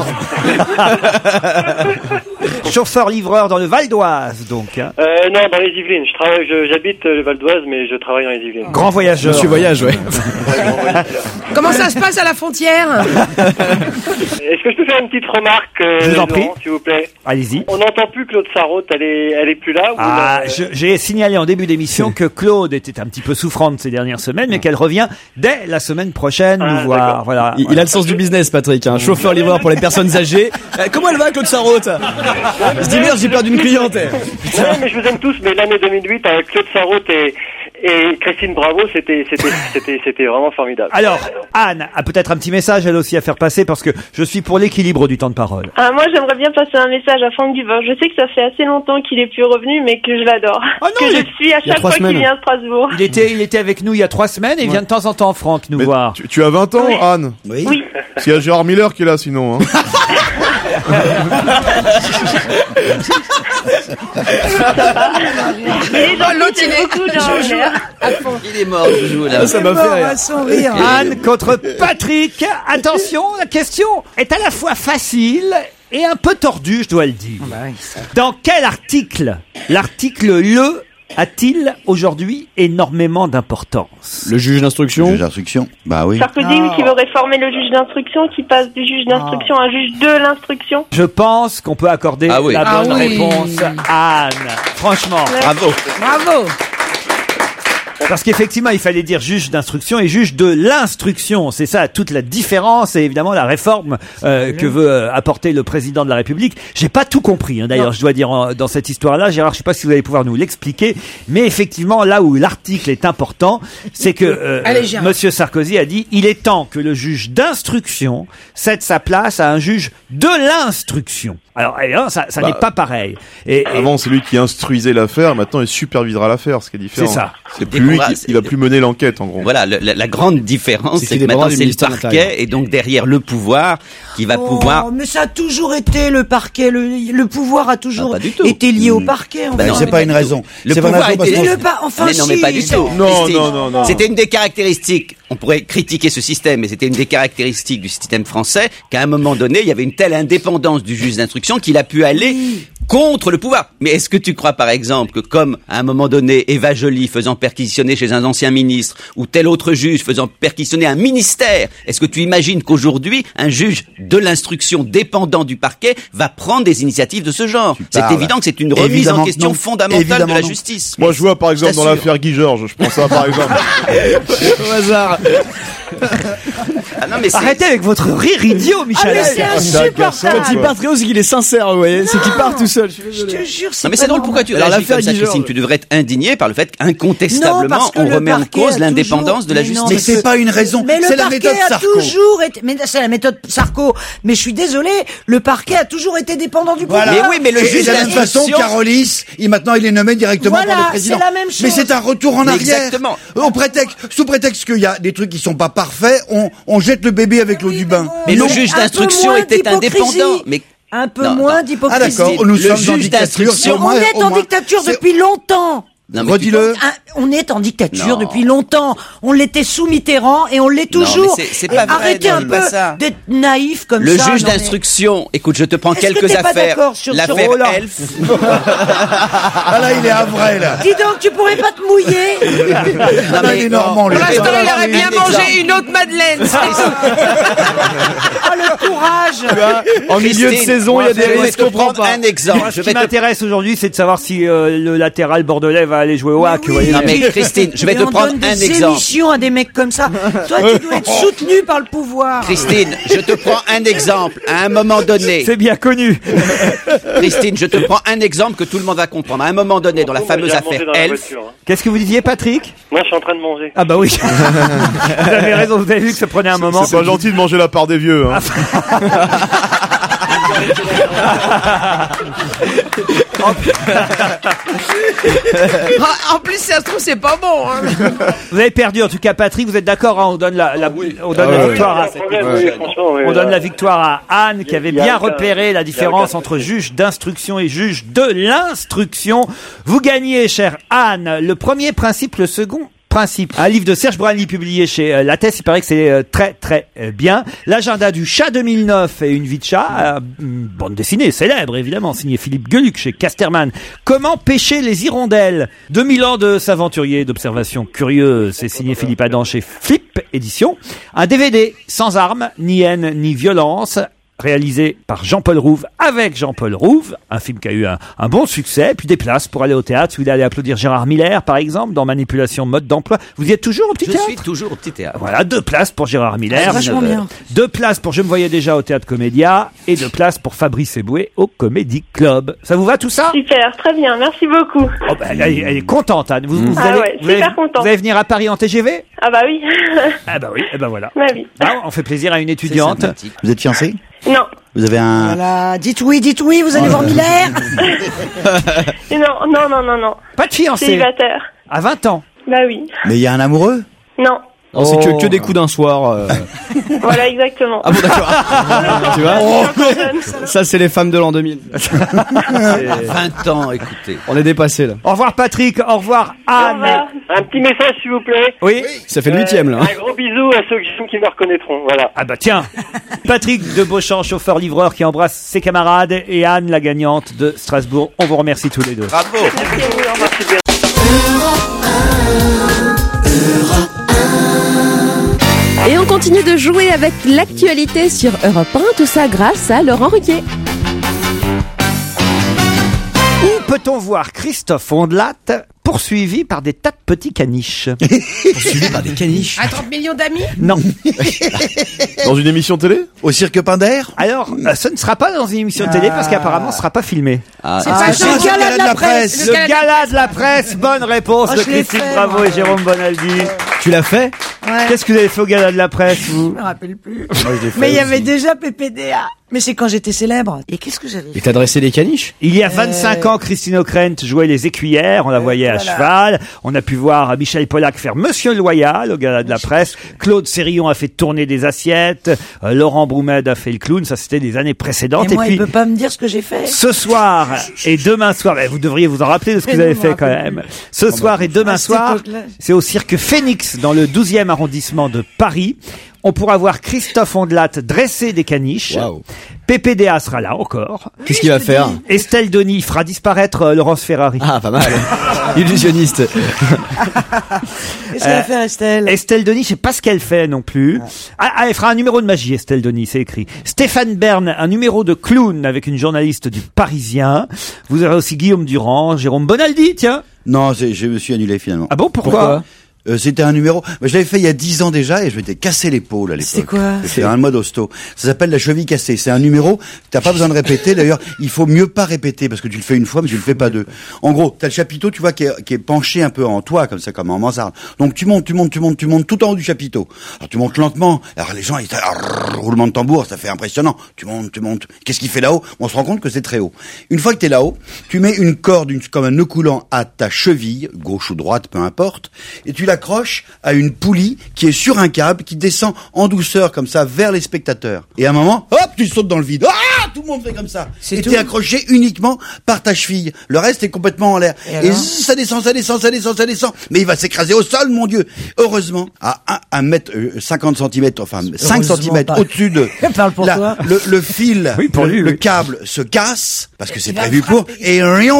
Chauffeur-livreur dans le Val d'Oise, donc. Hein. Non, dans les Yvelines. J'habite le Val d'Oise, mais je travaille dans les Yvelines. Grand voyageur. Monsieur Voyage, ouais. Comment ça se passe à la frontière? Est-ce que je peux faire une petite remarque, Je vous en prie. Laurent, s'il vous plaît? Allez-y. On n'entend plus Claude Sarraute, elle est plus là ou Ah, non j'ai signalé en début d'émission que Claude était un petit peu souffrante ces dernières semaines, mais qu'elle revient dès la semaine prochaine nous voir. d'accord. Voilà. Il a le sens du business, Patrick. Hein. Chauffeur-livreur pour les personnes âgées. Comment elle va, Claude Sarraute? Il se dit merde, j'ai perdu une cliente. Ouais, mais je vous aime tous, mais l'année 2008 avec Claude Sarraute et Christine Bravo, c'était vraiment formidable. Alors, Anne a peut-être un petit message elle aussi à faire passer parce que je suis pour l'équilibre du temps de parole. Moi, j'aimerais bien passer un message à Franck Dubos. Je sais que ça fait assez longtemps qu'il est plus revenu, mais que je l'adore. Oh non, que il je est- suis à il y a chaque 3 fois qu'il semaines. vient à Strasbourg. Il était avec nous il y a 3 semaines et il vient de temps en temps, Franck, nous Mais voir. tu as 20 ans, Oui. Anne? Oui. S'il y a Gérard Miller qui est là, sinon. Hein. Et l'autre, il est beaucoup dans Il est mort, Joujou, là. Ça m'a fait Mort rire. à son rire. Anne contre Patrick. Attention, la question est à la fois facile et un peu tordue, je dois le dire. Dans quel article l'article le a-t-il aujourd'hui énormément d'importance? Le juge d'instruction. Juge d'instruction. Bah oui. Sarkozy qui veut réformer le juge d'instruction, qui passe du juge d'instruction à un juge de l'instruction. Je pense qu'on peut accorder Ah oui. la bonne Ah oui. réponse à Anne. Franchement. Bravo. Bravo. Parce qu'effectivement, il fallait dire juge d'instruction et juge de l'instruction. C'est ça toute la différence et évidemment la réforme que veut apporter le président de la République. J'ai pas tout compris, hein, d'ailleurs, je dois dire dans cette histoire-là. Gérard, je sais pas si vous allez pouvoir nous l'expliquer, mais effectivement, là où l'article est important, c'est que Monsieur Sarkozy a dit il est temps que le juge d'instruction cède sa place à un juge de l'instruction. Alors, ça n'est pas pareil. Avant, c'est lui qui instruisait l'affaire. Maintenant, il supervisera l'affaire, ce qui est différent. C'est ça. C'est plus lui qui va plus mener l'enquête, en gros. Voilà, la grande différence, c'est que maintenant, c'est le parquet et donc derrière le pouvoir qui va pouvoir... Mais ça a toujours été le parquet. Le pouvoir a toujours été lié au parquet. Non, c'est pas une raison. Le pouvoir non, mais pas du tout. Non. C'était une des caractéristiques. On pourrait critiquer ce système, mais c'était une des caractéristiques du système français qu'à un moment donné, il y avait une telle indépendance du juge d'instruction qu'il a pu aller contre le pouvoir. Mais est-ce que tu crois, par exemple, que comme à un moment donné, Eva Joly faisant perquisitionner chez un ancien ministre ou tel autre juge faisant perquisitionner un ministère, est-ce que tu imagines qu'aujourd'hui, un juge de l'instruction dépendant du parquet va prendre des initiatives de ce genre? C'est évident que c'est une remise en question fondamentale de la justice. Moi, je vois, par exemple, dans l'affaire Guy Georges, je prends ça, par exemple. Au hasard. Non, mais arrêtez avec votre rire idiot, Michel. Mais c'est insupportable. Quand il part très haut, c'est qu'il est sincère, vous voyez. C'est qu'il part tout seul. Je te jure, non, mais c'est drôle, pourquoi tu réagis comme ça, Christine? Tu devrais être indigné par le fait qu'incontestablement, on remet en cause l'indépendance de la justice. Mais c'est pas une raison. C'est la méthode Sarko. Mais c'est la méthode Sarko. Mais je suis désolé, le parquet a toujours été dépendant du pouvoir. Mais oui, mais le juge de la même façon, Carolis, maintenant il est nommé directement par le président. C'est la même chose. Mais c'est un retour en arrière. Exactement. Sous prétexte qu'il y a des trucs qui sont pas parfaits, on jette le bébé avec l'eau du bain. Mais le juge d'instruction était indépendant. Mais un peu moins d'hypocrisie. Ah d'accord, nous sommes en dictature. On est en dictature depuis longtemps. Redis-le. On est en dictature depuis longtemps. On l'était sous Mitterrand et on l'est toujours. Non, mais c'est pas vrai. Arrêtez un peu d'être naïf comme ça. Le juge d'instruction, écoute, je te prends quelques affaires. L'affaire Elf. Ah là, il est à vrai, là. Dis donc, tu pourrais pas te mouiller. Non, mais il est normand, pour l'instant, il aurait bien mangé une autre madeleine. Ah, le courage. En milieu de saison, il y a des risques. Je vais te prendre un exemple. Ce qui m'intéresse aujourd'hui, c'est de savoir si le latéral bordelais va aller jouer au HAC. Non mais Christine, je vais te prendre un exemple. Des émissions à des mecs comme ça. Toi, tu dois être soutenu par le pouvoir. Christine, je te prends un exemple. À un moment donné. C'est bien connu. Christine, je te prends un exemple que tout le monde va comprendre. À un moment donné, dans la fameuse affaire Elf. Qu'est-ce que vous disiez, Patrick? Moi, je suis en train de manger. Ah bah oui. Vous avez raison. Vous avez vu que ça prenait un moment. C'est pas gentil de manger la part des vieux. Hein. En plus, ça se trouve, c'est pas bon. Hein. Vous avez perdu, en tout cas, Patrick. Vous êtes d'accord, hein, on donne la victoire. On donne la victoire à Anne, qui avait bien repéré la différence entre juge d'instruction et juge de l'instruction. Vous gagnez, chère Anne, le premier principe, le second principe. Un livre de Serge Branly publié chez Lattès, il paraît que c'est très très bien. L'agenda du chat 2009 et une vie de chat, une bande dessinée célèbre évidemment, signée Philippe Gueluc chez Casterman. Comment pêcher les hirondelles? 2000 ans de s'aventurier, d'observations curieuses, c'est signé Philippe Adam chez Flip Édition. Un DVD sans armes, ni haine ni violence, réalisé par Jean-Paul Rouve avec Jean-Paul Rouve, un film qui a eu un bon succès, puis des places pour aller au théâtre, où il allait applaudir Gérard Miller, par exemple, dans Manipulation mode d'emploi. Vous y êtes toujours au petit théâtre? Je suis toujours au petit théâtre. Voilà, 2 places pour Gérard Miller. Vachement bien. 2 places pour Je me voyais déjà au théâtre Comédia, et 2 places pour Fabrice Eboué au Comédie Club. Ça vous va tout ça? Super, très bien, merci beaucoup. Oh ben, elle est contente, Anne. Vous contente. Vous allez venir à Paris en TGV? Ah bah oui. Ah bah oui, et ben voilà. Bah oui. Ah, on fait plaisir à une étudiante. Vous êtes fiancé? Non. Vous avez un... Voilà, dites oui, vous allez voir Miller. Non. Pas de fiancé? Célibataire. À 20 ans? Bah oui. Mais il y a un amoureux? Non. Oh. C'est que des coups d'un soir. Voilà, exactement. Ah bon, d'accord. Tu vois, ça c'est les femmes de l'an 2000. 20 ans, écoutez. On est dépassé là. Au revoir Patrick, au revoir Anne. Au revoir. Un petit message, s'il vous plaît. Oui. Ça fait le 8e là. Un gros bisou à ceux qui me reconnaîtront. Voilà. Ah bah tiens, Patrick de Beauchamp, chauffeur-livreur qui embrasse ses camarades, et Anne, la gagnante de Strasbourg. On vous remercie tous les deux. Bravo. Merci à vous, merci bien. Et on continue de jouer avec l'actualité sur Europe 1, tout ça grâce à Laurent Ruquier. Où peut-on voir Christophe Ondelat poursuivi par des tas de petits caniches? Poursuivi par des caniches? À 30 millions d'amis? Non. Dans une émission télé? Au Cirque Pinder? Alors, ce ne sera pas dans une émission télé parce qu'apparemment ce ne sera pas filmé. C'est pas le gala de la presse. Le gala de la presse, bonne réponse de Christine Bravo et Jérôme Bonaldi. Tu l'as fait? Ouais. Qu'est-ce que vous avez fait au gala de la presse, vous? Je me rappelle plus. Mais il y avait déjà PPDA. Mais c'est quand j'étais célèbre. Et qu'est-ce que j'avais fait? Et t'as dressé des caniches? Il y a 25 ans, Christine O'Krent jouait les écuyères, on la voyait à cheval. On a pu voir Michel Pollack faire Monsieur Loyal au gala de la presse. Claude Sérillon a fait tourner des assiettes. Laurent Broumed a fait le clown. Ça, c'était des années précédentes. Et moi, il peut pas me dire ce que j'ai fait. Ce soir et demain soir, vous devriez vous en rappeler de ce que vous avez fait quand même. Ce soir et demain soir, c'est au Cirque Phénix dans le 12e arrondissement de Paris. On pourra voir Christophe Ondelat dresser des caniches. Waouh. PPDA sera là encore. Qu'est-ce qu'il va faire? Estelle Denis fera disparaître Laurence Ferrari. Ah, pas mal. Illusionniste. Qu'est-ce qu'elle va faire, Estelle? Estelle Denis, je sais pas ce qu'elle fait non plus. Elle fera un numéro de magie, Estelle Denis, c'est écrit. Stéphane Bern, un numéro de clown avec une journaliste du Parisien. Vous aurez aussi Guillaume Durand, Jérôme Bonaldi, tiens. Non, je me suis annulé finalement. Ah bon, pourquoi? C'était un numéro. Je l'avais fait il y a 10 ans déjà et je m'étais cassé l'épaule à l'époque. C'est quoi? C'est un mode hosto. Ça s'appelle la cheville cassée. C'est un numéro. T'as pas besoin de répéter. D'ailleurs, il faut mieux pas répéter parce que tu le fais une fois, mais tu le fais pas deux. En gros, t'as le chapiteau, tu vois, qui est penché un peu en toi, comme ça, comme en mansarde. Donc tu montes tout en haut du chapiteau. Alors tu montes lentement. Alors les gens, roulement de tambour, ça fait impressionnant. Tu montes. Qu'est-ce qu'il fait là-haut? On se rend compte que c'est très haut. Une fois que t'es là-haut, tu mets une corde, comme un nœud coulant à ta cheville, gauche ou droite, peu importe, et tu l'accroches à une poulie qui est sur un câble qui descend en douceur comme ça vers les spectateurs. Et à un moment, hop, tu sautes dans le vide. Ah, tout le monde fait comme ça. Et t'es accroché uniquement par ta cheville. Le reste est complètement en l'air. Et ça descend. Mais il va s'écraser au sol, mon Dieu. Heureusement, à 50 cm, enfin 5 cm au-dessus de le fil, le câble se casse parce que c'est prévu pour. Et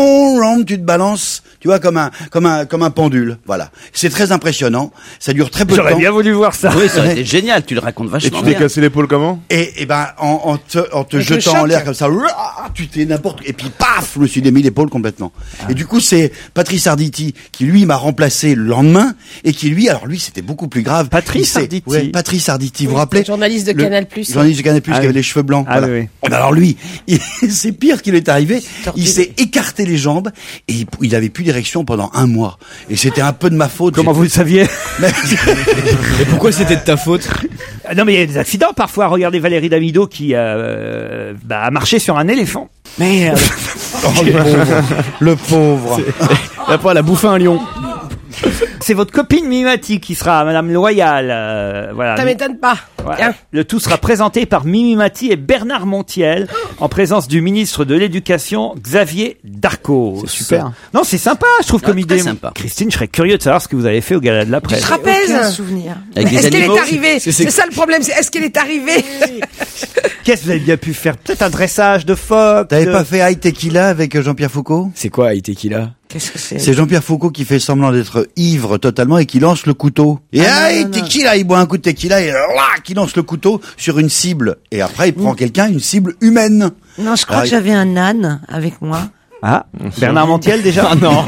tu te balances. Tu vois, comme un pendule. Voilà. C'est très impressionnant. Ça dure très peu de temps. J'aurais bien voulu voir ça. Oui, ça aurait été génial. Tu le racontes vachement bien. Et tu t'es cassé l'épaule comment? Et ben, en te jetant en l'air comme ça, tu t'es et puis paf, je me suis démis l'épaule complètement. Et du coup, c'est Patrice Arditi qui lui m'a remplacé le lendemain et qui lui, c'était beaucoup plus grave. Patrice Arditi. Ouais, Patrice Arditi. Vous vous rappelez? Journaliste de Canal+. Journaliste de Canal+, qui avait les cheveux blancs. Voilà. Oui. Et ben alors lui, c'est pire qu'il est arrivé. Il s'est écarté les jambes et il avait plus d'érection pendant 1 mois. Et c'était un peu de ma faute. Comment vous le saviez? Et pourquoi c'était de ta faute? Non, mais il y a des accidents parfois. Regardez Valérie Damido qui a marché sur un éléphant. Merde. Le pauvre. Après, elle a bouffé un lion. C'est votre copine Mimimati qui sera Madame Loyal. Voilà. Ça m'étonne pas. Voilà. Le tout sera présenté par Mimimati et Bernard Montiel en présence du ministre de l'Éducation Xavier Darcos. C'est super. Non, c'est sympa, je trouve, comme idée. Sympa. Christine, je serais curieux de savoir ce que vous avez fait au gala de la presse. Tu te rappelles? Aucun souvenir. Est-ce qu'elle est arrivée? C'est ça le problème, est-ce qu'elle est arrivée? Qu'est-ce que vous avez bien pu faire? Peut-être un dressage de phoques. T'avais pas fait High Tequila avec Jean-Pierre Foucault? C'est quoi, High Tequila? Qu'est-ce que c'est? C'est Jean-Pierre Foucault qui fait semblant d'être ivre totalement et qui lance le couteau. Et tequila, il boit un coup de tequila et là, qui lance le couteau sur une cible. Et après, il prend une cible humaine. Non, je crois que j'avais un âne avec moi. Ah, Bernard Montiel déjà? Ah non.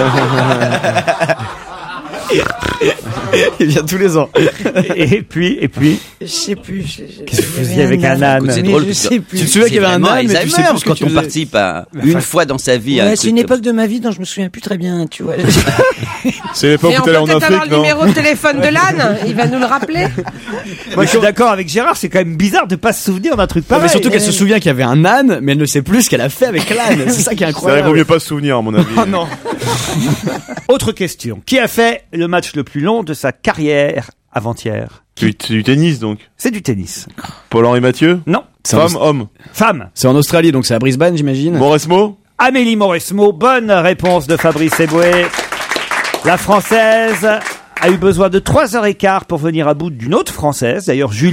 Il vient tous les ans. Et puis je sais plus. Qu'est-ce que vous faisiez avec un âne? C'est drôle. Je sais plus. Tu te souviens qu'il y avait un âne, mais tu sais plus quand on faisais. participe à une fois dans sa vie. Ouais, c'est une époque de ma vie dont je me souviens plus très bien, tu vois. C'est l'époque où t'allais en peut-être Afrique, avoir le non? numéro de téléphone de l'âne. Il va nous le rappeler. Moi, je suis d'accord avec Gérard, c'est quand même bizarre de pas se souvenir d'un truc pareil. Mais surtout qu'elle se souvient qu'il y avait un âne, mais elle ne sait plus ce qu'elle a fait avec l'âne. C'est ça qui est Ça incroyable. vaut mieux pas se souvenir, à mon avis. Oh non. Autre question. Qui a fait le match le plus long de sa carrière avant-hier? C'est du tennis, donc. C'est du tennis. Paul-Henri Mathieu? Non. Femme, homme. Femme. C'est en Australie, donc c'est à Brisbane, j'imagine. Mauresmo? Amélie Mauresmo. Bonne réponse de Fabrice Eboué. La Française a eu besoin de 3h15 pour venir à bout d'une autre Française, d'ailleurs Julie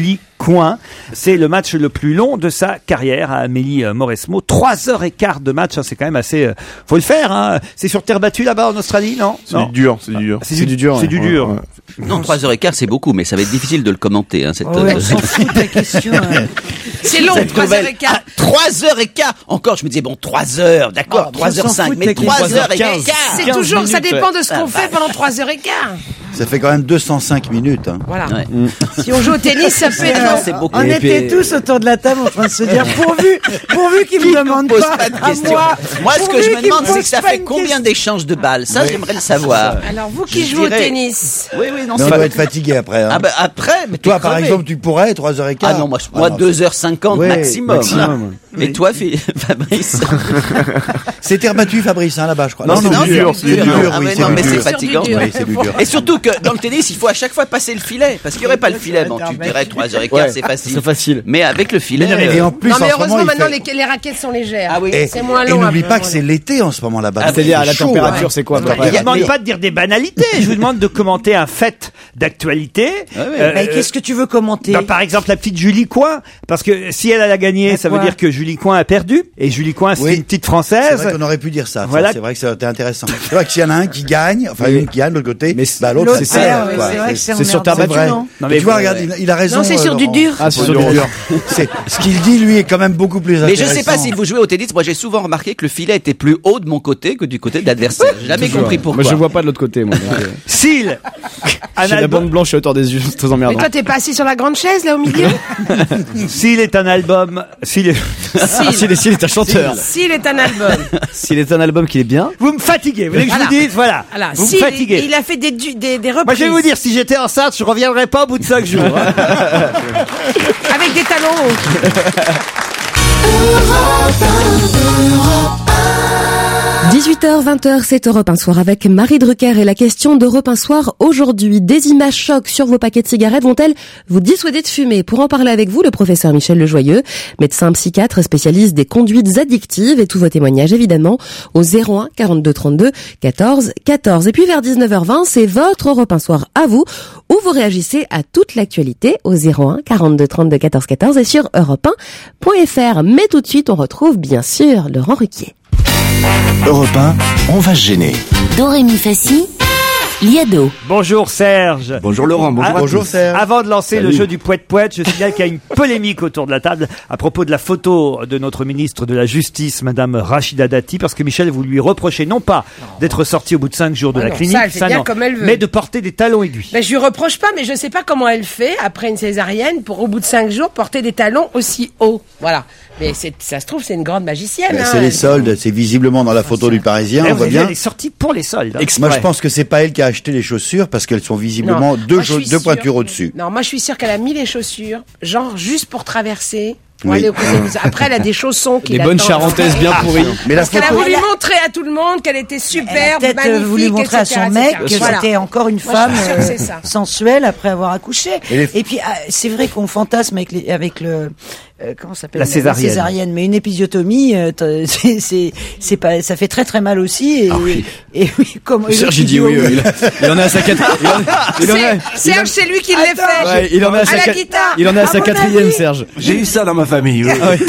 coin. C'est le match le plus long de sa carrière à Amélie Mauresmo. 3h15 de match, hein, c'est quand même assez... faut le faire, hein. C'est sur terre battue là-bas en Australie, non? C'est du dur. C'est du dur. Ouais. Non, 3h15, c'est beaucoup, mais ça va être difficile de le commenter, hein, cette... Ouais, on s'en fout de la question. C'est long, 3h15. 3h15. Encore, je me disais, bon, 3 heures, d'accord, 3h05, mais 3h15. C'est toujours, ça dépend de ce qu'on fait pendant 3h15. Ça fait quand même 205 minutes. Hein. Voilà. Ouais. Si on joue au tennis, ça peut être... c'est beaucoup. On était tous autour de la table en train de se dire, pourvu qu'ils me demandent pas de questions. Moi, ce que je me demande, c'est que ça fait combien d'échanges de balles? Ça, j'aimerais le savoir. Alors, vous qui jouez au tennis. Oui, non, on doit être fatigué après. Hein. Ah, après, mais toi, par exemple, tu pourrais 3h15. Ah non, moi 2h50 maximum. Et toi, Fabrice? C'est terre battue, Fabrice, hein, là-bas, je crois. Non, c'est dur. Non, mais c'est fatigant. C'est du dur. Et surtout que dans le tennis, il faut à chaque fois passer le filet, parce qu'il n'y aurait pas le filet. Bon, tu dirais 3h15, c'est facile. C'est facile. Mais avec le filet. Et en plus, non, mais heureusement, maintenant, les raquettes sont légères. Ah oui. C'est moins long. Et n'oublie pas que c'est l'été en ce moment là-bas. C'est-à-dire, la température, c'est quoi? Je vous demande pas de dire des banalités. Je vous demande de commenter un fait d'actualité. Mais qu'est-ce que tu veux commenter? Par exemple, la petite Julie Coin. Parce que si elle a gagné, ça veut dire que Julie Coin a perdu. Et Julie Coin, c'est une petite Française. C'est vrai qu'on aurait pu dire ça. Voilà. C'est vrai que c'était intéressant. C'est vrai que s'il y en a un qui gagne, enfin une qui gagne de l'autre côté, l'autre c'est ça. C'est sur terre battue, non? Mais tu vois, regarde, il a raison. Non, c'est sur du dur. Ah, c'est sur du dur. Ce qu'il dit, lui, est quand même beaucoup plus Mais intéressant. je sais pas si vous jouez au tennis, moi j'ai souvent remarqué que le filet était plus haut de mon côté que du côté de l'adversaire. J'ai jamais compris pourquoi. Moi, je vois pas de l'autre côté, moi. S'il J'ai la bande blanche à hauteur des yeux, c'est très emmerdant. Mais toi, t'es pas assis sur la grande chaise, là, au milieu? S'il est un album, s'il est un chanteur. S'il est un album. S'il est un album qui est bien. Vous me fatiguez. Vous voulez que je vous dise, voilà. Vous me fatiguez. Il a fait des reprises. Moi, je vais vous dire, si j'étais enceinte, je reviendrais pas au bout de 5 jours. Avec des talons hauts. 18h, 20h, c'est Europe 1 Soir avec Marie Drucker et la question d'Europe 1 Soir aujourd'hui. Des images chocs sur vos paquets de cigarettes vont-elles vous dissuader de fumer? Pour en parler avec vous, le professeur Michel Lejoyeux, médecin psychiatre spécialiste des conduites addictives et tous vos témoignages évidemment au 01 42 32 14 14. Et puis vers 19h20, c'est votre Europe 1 Soir à vous où vous réagissez à toute l'actualité au 01 42 32 14 14 et sur europe1.fr. Mais tout de suite, on retrouve bien sûr Laurent Ruquier. Europe 1, on va se gêner. Doremi Fassi, Liado. Bonjour Serge. Bonjour Laurent, Bonjour Serge. Avant de lancer le jeu du poète-poète, je signale qu'il y a une polémique autour de la table à propos de la photo de notre ministre de la Justice, Madame Rachida Dati, parce que Michel, vous lui reprochez non pas d'être sortie au bout de 5 jours de la clinique, ça, elle fait bien comme elle veut. mais de porter des talons aiguilles. Ben, je lui reproche pas, mais je sais pas comment elle fait, après une césarienne, pour au bout de 5 jours, porter des talons aussi hauts. Voilà. Mais ça se trouve, c'est une grande magicienne. C'est les soldes, c'est visiblement dans la photo du Parisien, on voit bien. Elle est sortie pour les soldes. Moi, je pense que c'est pas elle qui a acheté les chaussures parce qu'elles sont visiblement deux pointures au-dessus. Non, moi je suis sûre qu'elle a mis les chaussures, genre juste pour traverser. Aller au côté du... Après, elle a des chaussons qui Des bonnes charentaises bien pourries. Mais parce qu'elle a voulu montrer à tout le monde qu'elle était superbe, elle a peut-être voulu montrer à son mec que c'était encore une femme sensuelle après avoir accouché. Et puis, c'est vrai qu'on fantasme avec le comment ça s'appelle la césarienne. Mais une épisiotomie, c'est pas, ça fait très très mal aussi. Et oui, comme Serge dit oui. Il en a à sa Serge, c'est lui qui l'a fait. Ouais, il en a à la guitare. Il en a à sa 4e, Serge. J'ai eu ça dans ma famille.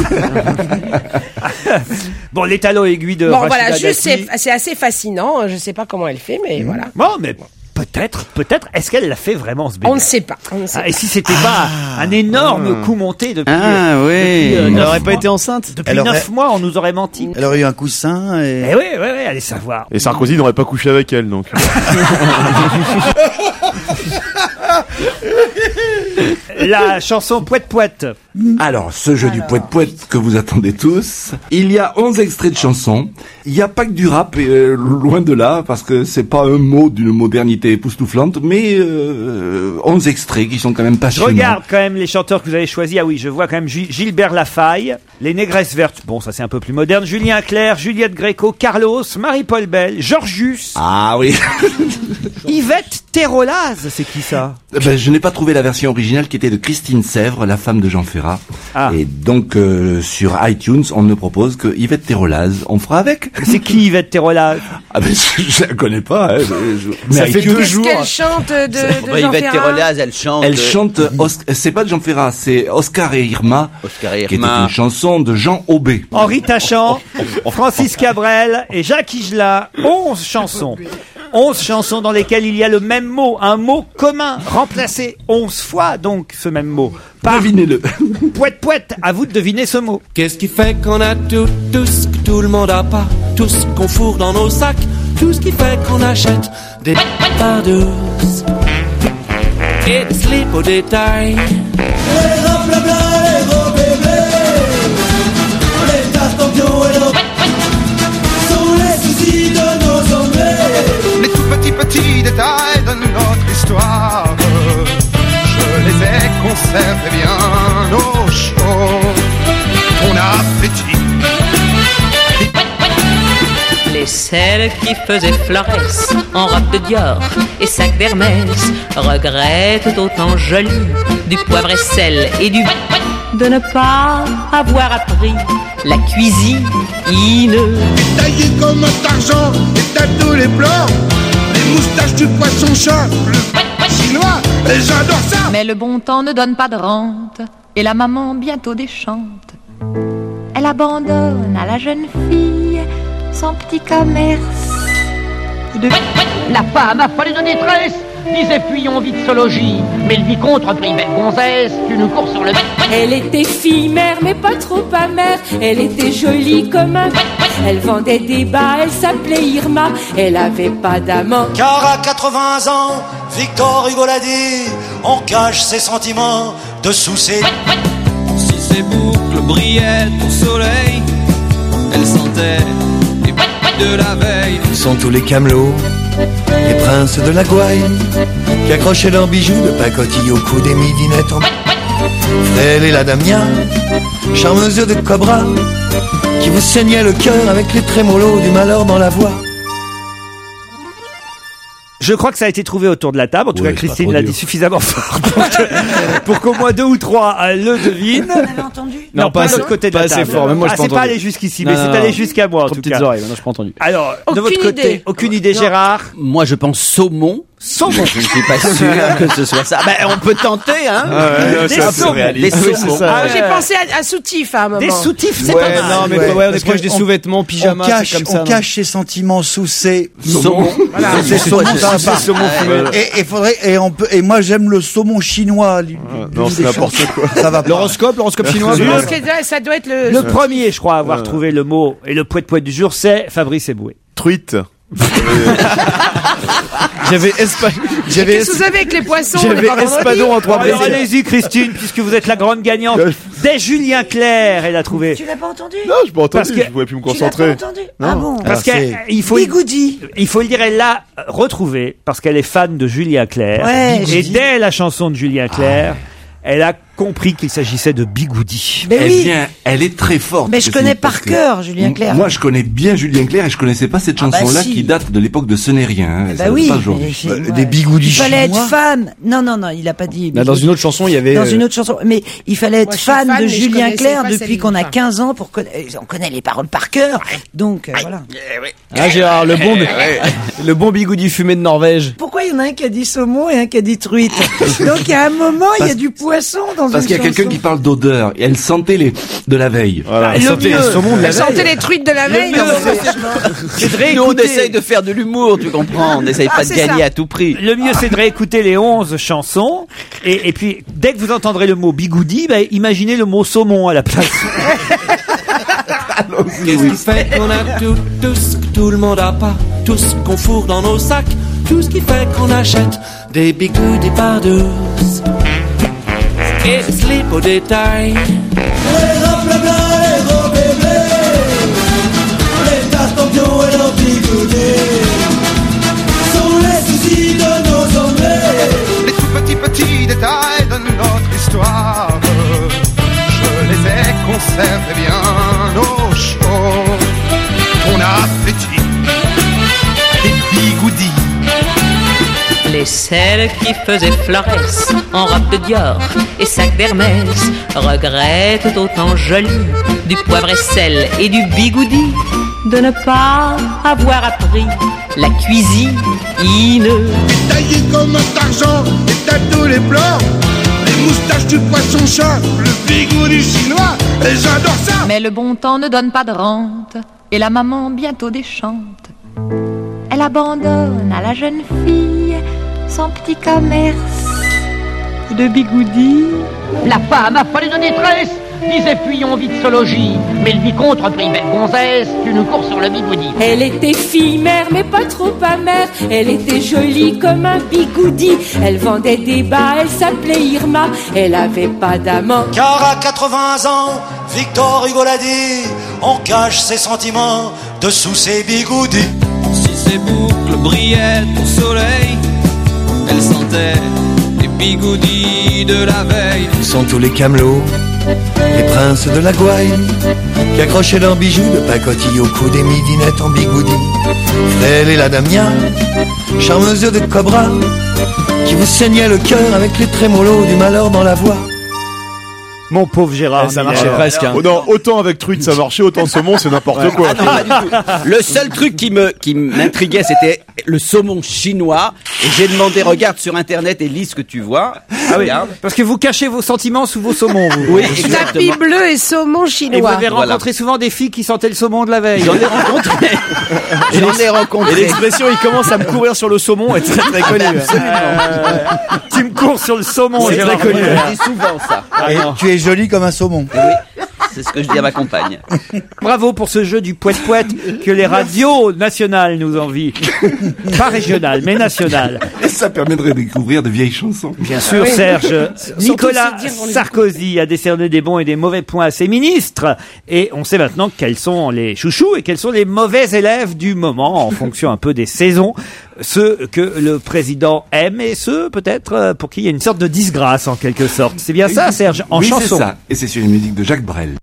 Bon, les talons aiguilles de Rachida voilà, juste c'est assez fascinant. Je sais pas comment elle fait, mais voilà. Bon, mais peut-être. Est-ce qu'elle l'a fait vraiment ce bébé? On ne sait pas. Et si c'était pas un énorme coup monté depuis elle n'aurait pas été enceinte. Depuis 9 mois, on nous aurait menti. Elle aurait eu un coussin. Et oui, allez savoir. Et Sarkozy n'aurait pas couché avec elle, donc. La chanson Poète-Poète. Alors, ce jeu du poète-poète que vous attendez tous, il y a 11 extraits de chansons. Il n'y a pas que du rap, loin de là, parce que c'est pas un mot d'une modernité époustouflante, mais 11 extraits qui sont quand même passionnants. Je regarde quand même les chanteurs que vous avez choisis. Ah oui, je vois quand même Gilbert Lafaille, les Négresses Vertes, bon ça c'est un peu plus moderne, Julien Clerc, Juliette Gréco, Carlos, Marie-Paul Bell, Georgius. Ah oui. Yvette Terrolaz, c'est qui ça? Ben, je n'ai pas trouvé la version originale qui était de Christine Sèvres, la femme de Jean Ferrat. Et donc sur iTunes, on ne propose que Yvette Terrolaz. On fera avec. C'est qui Yvette Terola? Ah ben je la connais pas. Mais ça fait 2 jours. Qu'elle chante de Jean Yvette Ferrat. Terola, elle chante. Elle chante. C'est pas de Jean Ferrat, c'est Oscar et Irma. Oscar et Qui était Irma. une chanson de Jean Aubé. Henri Tachant, Francis Cabrel et Jacques Higelin. 11 chansons. 11 chansons dans lesquelles il y a le même mot, un mot commun, remplacé 11 fois donc ce même mot. Devinez-le. Pouette, pouette, à vous de deviner ce mot. Qu'est-ce qui fait qu'on a tout ce que tout le monde a pas, tout ce qu'on fourre dans nos sacs, tout ce qui fait qu'on achète des par douze et des slips au détail. Les robes blabla, les robes bébés, les tasses en bio et l'eau sont les soucis de nos Anglais. Les tout petits détails de notre histoire, je les ai conservés bien au chaud. On a appétit. Les celles qui faisaient Florès en robe de Dior et sac d'Hermès regrettent autant joli du poivre et sel et du de ne pas avoir appris la cuisine. Taillé comme un argent, et t'as tous les plans, les moustaches du poisson-chat, le chinois, et j'adore ça. Mais le bon temps ne donne pas de rente, et la maman bientôt déchante. Elle abandonne à la jeune fille son petit commerce de... La femme affolée de détresse disait fuyons vite ce logis, mais le vicomte reprit belle gonzesse d'une course sur le... Elle était fille mère mais pas trop amère, elle était jolie comme un... Elle vendait des bas, elle s'appelait Irma, elle avait pas d'amant. Car à 80 ans, Victor Hugo l'a dit, on cache ses sentiments dessous ses... Si ses boucles brillaient au soleil, elle sentait les de la veille. Ils sont tous les camelots, les princes de la Gouaille, qui accrochaient leurs bijoux de pacotille au cou des midinettes en... Frêle et la Damien, charmeuse de cobra, qui vous saignait le cœur avec les trémolos du malheur dans la voix. Je crois que ça a été trouvé autour de la table. En tout cas, Christine l'a dit suffisamment fort pour qu'au moins 2 ou 3 le devinent. Vous avez entendu? Non, pas de l'autre côté de la table. Assez fort, même moi je c'est pas allé jusqu'ici, mais c'est allé jusqu'à moi en tout cas. Oreilles, maintenant je pas entendu. Alors, de votre côté, aucune idée, Gérard? Moi, je pense saumon. Saumon. Je ne suis pas sûr que ce soit ça. Ben, on peut tenter, hein. Des saumons. Des saumons. J'ai pensé à soutif à un moment. Des soutifs, c'est Ouais, pas mal. non, mais on est proche des sous-vêtements, pyjamas, c'est comme ça. On cache ses sentiments sous ses saumons. Voilà, c'est saumon fumé. Et moi j'aime le saumon chinois. Non, c'est n'importe quoi. Ça va pas. L'horoscope chinois. Je pense que ça doit être Le premier, je crois, à avoir trouvé le mot et le poète du jour, c'est Fabrice Eboué. Truite. Qu'est-ce que vous avez avec les poissons? J'avais espadon en 3 Alors baisers. allez-y, Christine, puisque vous êtes la grande gagnante. Dès Julien Clerc, elle a trouvé. Tu l'as pas entendu? Non, je pas entendu, Parce que- je pouvais plus me Tu l'as concentrer. pas entendu? Non. Ah bon? Parce qu'il faut, Bigoudi. il faut le dire, elle l'a retrouvé parce qu'elle est fan de Julien Clerc. Ouais, et Bigoudi. dès la chanson de Julien Clerc, elle a compris qu'il s'agissait de Bigoudi. Mais oui. Eh bien, elle est très forte. Mais je connais par cœur Julien Clerc. Moi, je connais bien Julien Clerc et je connaissais pas cette Ah bah chanson-là si. qui date de l'époque de Ce n'est rien. Hein. Bah Ça date oui. pas aujourd'hui. Des bigoudis Il fallait chinois. être fan. Non, il a pas dit. Là, dans une autre chanson, il y avait. Dans une autre chanson. Mais il fallait être Moi, je suis fan fan, de mais je Julien connaissais Clerc pas depuis Céline qu'on a Dion. 15 ans pour on connaît les paroles par cœur. Donc, voilà. Ah, Gérard, le bon bigoudi fumé de Norvège. Pourquoi il y en a un qui a dit saumon et un qui a dit truite? Donc, à un moment, il y a du poisson dans une Parce qu'il y a quelqu'un chanson. qui parle d'odeur et elle sentait les de la veille. Voilà, Le sentait mieux. les saumons de la Elle veille. sentait les truites de la veille. mieux, non, c'est de Nous, on réécouter. essaye de faire de l'humour, tu comprends. On n'essaye pas de c'est gagner ça. à tout prix. Le mieux, c'est de réécouter les 11 chansons. Et puis, dès que vous entendrez le mot bigoudi, imaginez le mot saumon à la place. Qu'est-ce qui fait qu'on a tout ce que tout le monde a pas, tout ce qu'on fourre dans nos sacs, tout ce qui fait qu'on achète des bigoudis par douze et des slips au détail. Les robes blabla, les robes bébés, les tasses en bio et leurs bigoudis sont les soucis de nos Anglais. Les tout petits détails de notre histoire, je les ai conservés bien au chaud. On a appétit. Les bigoudis. Les celles qui faisaient Florès en robe de Dior et sac d'Hermès regrettent autant joli du poivre et sel et du bigoudi de ne pas avoir appris la cuisine. Taillé comme un argent, et t'as tous les plans, les moustaches du poisson-chat, le bigot du chinois, et j'adore ça. Mais le bon temps ne donne pas de rente, et la maman bientôt déchante. Elle abandonne à la jeune fille son petit commerce de bigoudis. La femme affolée de détresse disait fuyons vite ce logis. Mais le vicomte reprit belle gonzesse, tu nous cours sur le bigoudi. Elle était fille mère mais pas trop amère. Elle était jolie comme un bigoudi. Elle vendait des bas, elle s'appelait Irma. Elle avait pas d'amant. Car à 80 ans, Victor Hugo l'a dit, on cache ses sentiments dessous ses bigoudis. Si ses boucles brillaient au soleil, elle sentait les bigoudis de la veille. Ce sont tous les camelots, les princes de la gouaille, qui accrochaient leurs bijoux de pacotille au cou, des midinettes en bigoudi. Frêle et la Damia, charmeuse de cobra, qui vous saignait le cœur avec les trémolos du malheur dans la voix. Mon pauvre Gérard. Ça marchait presque. Hein. Non, autant avec truite ça marchait, autant saumon c'est n'importe quoi. Ah non, pas du tout. Le seul truc qui m'intriguait, c'était le saumon chinois. Et j'ai demandé, regarde sur internet et lis ce que tu vois. Ah oui, parce que vous cachez vos sentiments sous vos saumons. Vous. Oui, Tapis exactement. bleu et saumon chinois. Et vous avez rencontré souvent des filles qui sentaient le saumon de la veille. J'en ai rencontré. Et l'expression il commence à me courir sur le saumon est très très connue. Tu me cours sur le saumon, C'est Gérard. très connu. Je dis souvent ça. Et tu es jolie comme un saumon. Oui, c'est ce que je dis à ma compagne. Bravo pour ce jeu du poète-poète que les radios nationales nous envient. Pas régionales, mais nationales. Et ça permet de redécouvrir de vieilles chansons. Bien sûr, Serge. Nicolas Sarkozy a décerné des bons et des mauvais points à ses ministres. Et on sait maintenant quels sont les chouchous et quels sont les mauvais élèves du moment, en fonction un peu des saisons. Ceux que le président aime et ceux, peut-être, pour qui il y a une sorte de disgrâce, en quelque sorte. C'est bien ça, Serge, en oui, chanson. c'est ça. Et c'est sur une musique de Jacques Brel.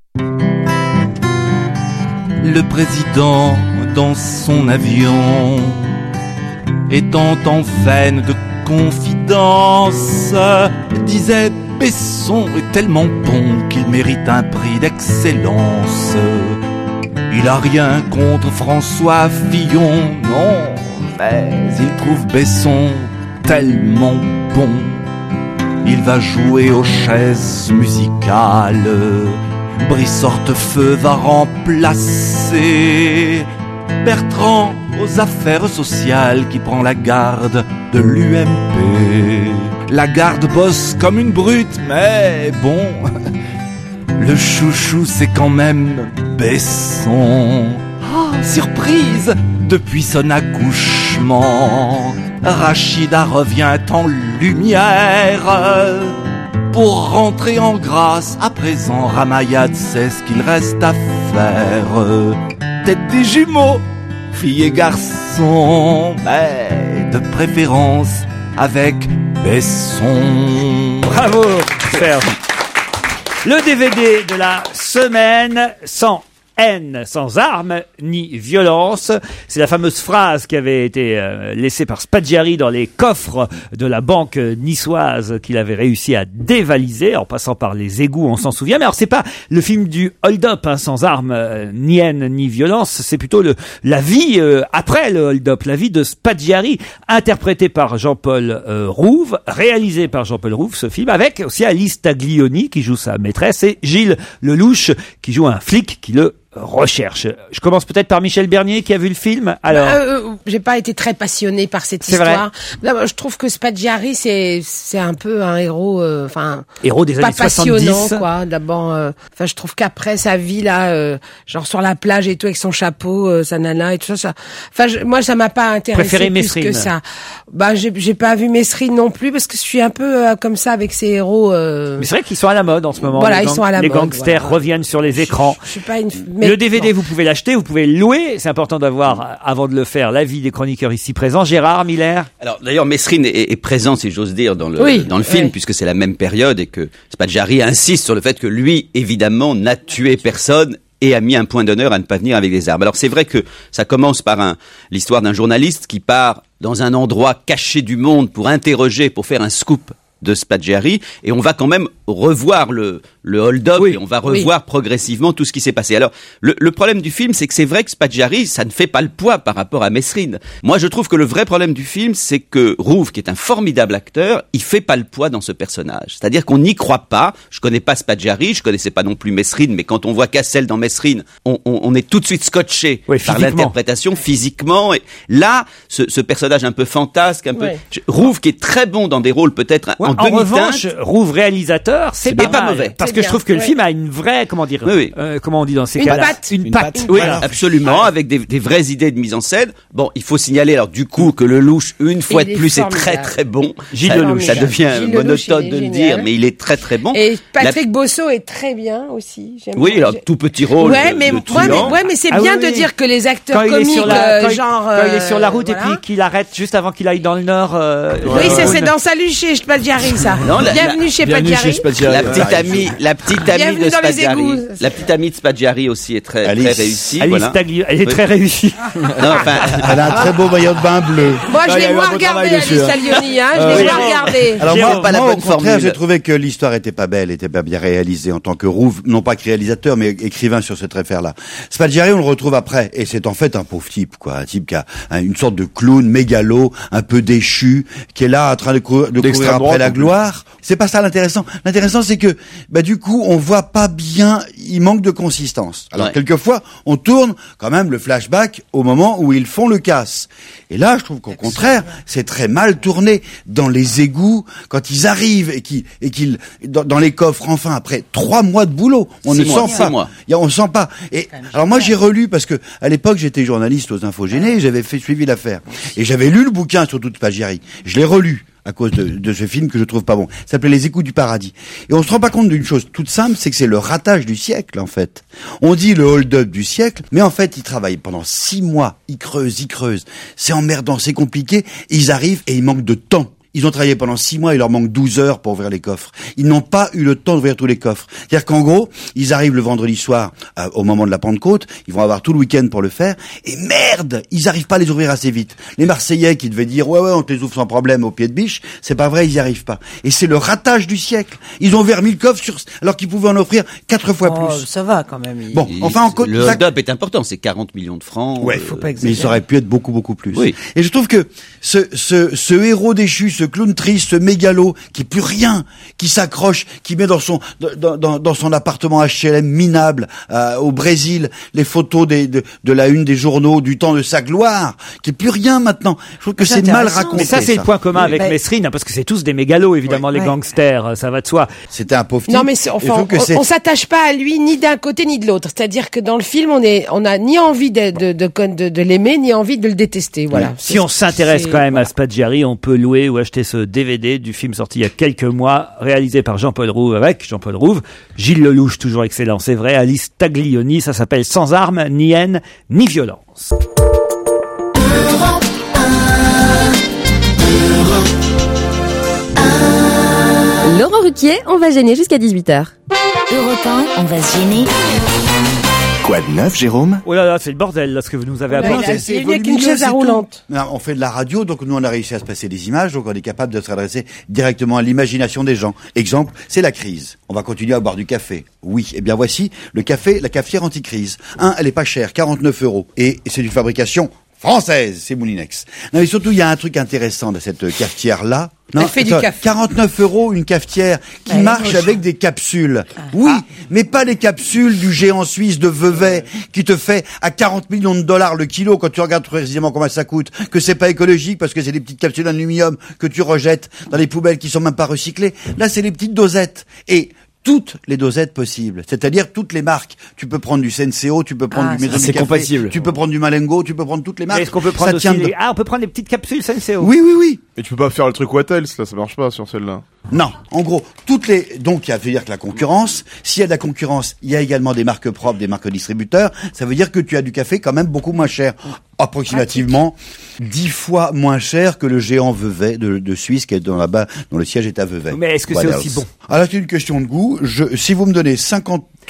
Le président, dans son avion, étant en veine de confidence, disait Besson est tellement bon qu'il mérite un prix d'excellence. Il a rien contre François Fillon, non, mais il trouve Besson tellement bon. Il va jouer aux chaises musicales. Brice Hortefeux va remplacer Bertrand aux affaires sociales qui prend la garde de l'UMP. La garde bosse comme une brute, mais bon, le chouchou c'est quand même Besson. Oh, surprise! Depuis son accouchement, Rachida revient en lumière. Pour rentrer en grâce, à présent, Ramayad sait ce qu'il reste à faire. Tête des jumeaux, fille et garçon, mais de préférence avec Besson. Bravo, Serge. Le DVD de la semaine, sans haine, sans armes, ni violence. C'est la fameuse phrase qui avait été laissée par Spaggiari dans les coffres de la banque niçoise qu'il avait réussi à dévaliser en passant par les égouts, on s'en souvient. Mais alors c'est pas le film du hold-up, hein, sans armes, ni haine, ni violence. C'est plutôt la vie après le hold-up, la vie de Spaggiari, interprété par Jean-Paul Rouve, réalisé par Jean-Paul Rouve, ce film, avec aussi Alice Taglioni qui joue sa maîtresse et Gilles Lelouch qui joue un flic qui le recherche. Je commence peut-être par Michel Bernier qui a vu le film. Alors, j'ai pas été très passionné par cette C'est histoire. D'abord, je trouve que Spaggiari c'est un peu un héros, héros des pas années passionnant 70. quoi. D'abord, je trouve qu'après sa vie là, genre sur la plage et tout avec son chapeau, sa nana et tout ça. Moi ça m'a pas intéressé Préféré plus Mesrine. que ça. J'ai pas vu Mesrine non plus parce que je suis un peu comme ça avec ces héros. Mais c'est vrai qu'ils sont à la mode en ce moment. Voilà, ils sont à la les mode, gangsters voilà. reviennent sur les écrans. Je suis pas une. Le DVD, vous pouvez l'acheter, vous pouvez le louer. C'est important d'avoir, avant de le faire, l'avis des chroniqueurs ici présents. Gérard Miller. Alors d'ailleurs, Mesrine est présent, si j'ose dire, dans le film, puisque c'est la même période et que Spaggiari insiste sur le fait que lui, évidemment, n'a tué personne et a mis un point d'honneur à ne pas venir avec des armes. Alors c'est vrai que ça commence par l'histoire d'un journaliste qui part dans un endroit caché du monde pour interroger, pour faire un scoop de Spaggiari, et on va quand même revoir le hold-up, et on va revoir progressivement tout ce qui s'est passé. Alors, le problème du film, c'est que c'est vrai que Spaggiari, ça ne fait pas le poids par rapport à Mesrine. Moi, je trouve que le vrai problème du film, c'est que Rouve, qui est un formidable acteur, il fait pas le poids dans ce personnage. C'est-à-dire qu'on n'y croit pas. Je connais pas Spaggiari, je connaissais pas non plus Mesrine, mais quand on voit Cassel dans Mesrine, on est tout de suite scotché par l'interprétation physiquement. Et là, ce personnage un peu fantasque, un peu Rouve, qui est très bon dans des rôles peut-être en demi-teinte. En revanche, Rouve réalisateur, c'est pas mauvais. Parce que je trouve que le film a une vraie, comment on dit dans ces cas-là, une patte. Oui, absolument, avec des vraies idées de mise en scène. Bon, il faut signaler alors du coup que Lelouch, une fois de plus, est très très bon. Gilles Lelouch. Ça devient monotone de le dire, mais il est très très bon. Et Patrick Bosso est très bien aussi. Oui, alors tout petit rôle. Mais c'est bien de dire que les acteurs comiques, genre quand il est sur la route et puis qu'il arrête juste avant qu'il aille dans le Nord. Oui, c'est dans Salut chez Spaggiari, ça. Bienvenue chez Spaggiari. La petite amie de Spaggiari. La petite amie de Spaggiari aussi est très réussie. Elle est très réussie. Elle a un très beau maillot de bain bleu. Moi, je l'ai moins regardé, Alice Taglioni, je l'ai moins regardé. Alors moi, au contraire, j'ai trouvé que l'histoire était pas belle, était pas bien réalisée en tant que Rouve, non pas que réalisateur, mais écrivain sur cette affaire-là. Spaggiari, on le retrouve après, et c'est en fait un pauvre type, quoi, un type qui a une sorte de clown mégalo, un peu déchu, qui est là en train de courir après la gloire. C'est pas ça l'intéressant. L'intéressant, c'est que, du coup, on voit pas bien, il manque de consistance. Alors, quelquefois, on tourne quand même le flashback au moment où ils font le casse. Et là, je trouve qu'au contraire, c'est très mal tourné dans les égouts, quand ils arrivent et qu'ils dans les coffres, enfin, après 3 mois de boulot. On ne sent pas. On sent pas. Et, alors moi, j'ai relu parce que, à l'époque, j'étais journaliste aux Infogénés et j'avais suivi l'affaire. Et j'avais lu le bouquin sur toute Spaggiari. Je l'ai relu à cause de ce film que je trouve pas bon. Ça s'appelait Les Échos du Paradis. Et on se rend pas compte d'une chose toute simple, c'est que c'est le ratage du siècle, en fait. On dit le hold-up du siècle, mais en fait, ils travaillent pendant 6 mois. Ils creusent. C'est emmerdant, c'est compliqué. Ils arrivent et il manque de temps. Ils ont travaillé pendant 6 mois, il leur manque 12 heures pour ouvrir les coffres. Ils n'ont pas eu le temps d'ouvrir tous les coffres. C'est-à-dire qu'en gros, ils arrivent le vendredi soir, au moment de la Pentecôte, ils vont avoir tout le week-end pour le faire, et merde, ils arrivent pas à les ouvrir assez vite. Les Marseillais qui devaient dire, ouais, on te les ouvre sans problème au pied de biche, c'est pas vrai, ils y arrivent pas. Et c'est le ratage du siècle. Ils ont ouvert 1000 coffres alors qu'ils pouvaient en offrir 4 fois plus. Ça va quand même. Bon, le hold-up est important, c'est 40 millions de francs. Ouais, faut pas exagérer. Mais il aurait pu être beaucoup plus. Oui. Et je trouve que ce héros déchu, ce clown triste, ce mégalo, qui est plus rien, qui s'accroche, qui met dans son appartement HLM minable au Brésil les photos de la une des journaux du temps de sa gloire, qui est plus rien maintenant. Je trouve que c'est mal raconté. Mais ça, c'est le point commun avec Mesrine, parce que c'est tous des mégalos, évidemment, les gangsters, ça va de soi. C'était un pauvre type. Non, mais on s'attache pas à lui ni d'un côté ni de l'autre. C'est-à-dire que dans le film, on a ni envie de l'aimer, ni envie de le détester. Voilà. Oui. Si on s'intéresse quand même à Spaggiari, on peut louer ou acheter ce DVD du film sorti il y a quelques mois, réalisé par Jean-Paul Rouve, avec Jean-Paul Rouve, Gilles Lelouch, toujours excellent, c'est vrai, Alice Taglioni, ça s'appelle Sans armes, ni haine, ni violence. Laurent Ruquier, on va gêner jusqu'à 18h. Europe 1, on va se gêner. Quoi de neuf, Jérôme? Oh là là, c'est le bordel, là, ce que vous nous avez apporté. C'est avec une chaise à roulante. On fait de la radio, donc nous on a réussi à se passer des images, donc on est capable de s'adresser directement à l'imagination des gens. Exemple, c'est la crise. On va continuer à boire du café. Oui, eh bien voici le café, la cafetière anti-crise. Elle est pas chère, 49 €. Et c'est une fabrication française, c'est Moulinex. Non mais surtout, il y a un truc intéressant de cette cafetière-là. Non, elle fait du café. 49 € une cafetière qui marche avec des capsules. Oui, mais pas les capsules du géant suisse de Vevey qui te fait à 40 millions de dollars le kilo quand tu regardes précisément combien ça coûte, que c'est pas écologique parce que c'est des petites capsules d'aluminium que tu rejettes dans les poubelles qui sont même pas recyclées. Là, c'est les petites dosettes. Et toutes les dosettes possibles, c'est-à-dire toutes les marques. Tu peux prendre du Senseo, tu peux prendre du Maison du Café, compatible. Tu peux prendre du Malengo, tu peux prendre toutes les marques. Est-ce qu'on peut prendre aussi on peut prendre des petites capsules Senseo? Oui. Et tu peux pas faire le truc Wattels, là, ça marche pas sur celle-là. Non, en gros, donc il veut dire que la concurrence, s'il y a de la concurrence, il y a également des marques propres, des marques distributeurs, ça veut dire que tu as du café quand même beaucoup moins cher, approximativement 10 fois moins cher que le géant Vevey de Suisse qui est là-bas, dont le siège est à Vevey. Mais est-ce que c'est aussi bon? Alors c'est une question de goût. Si vous me donnez 50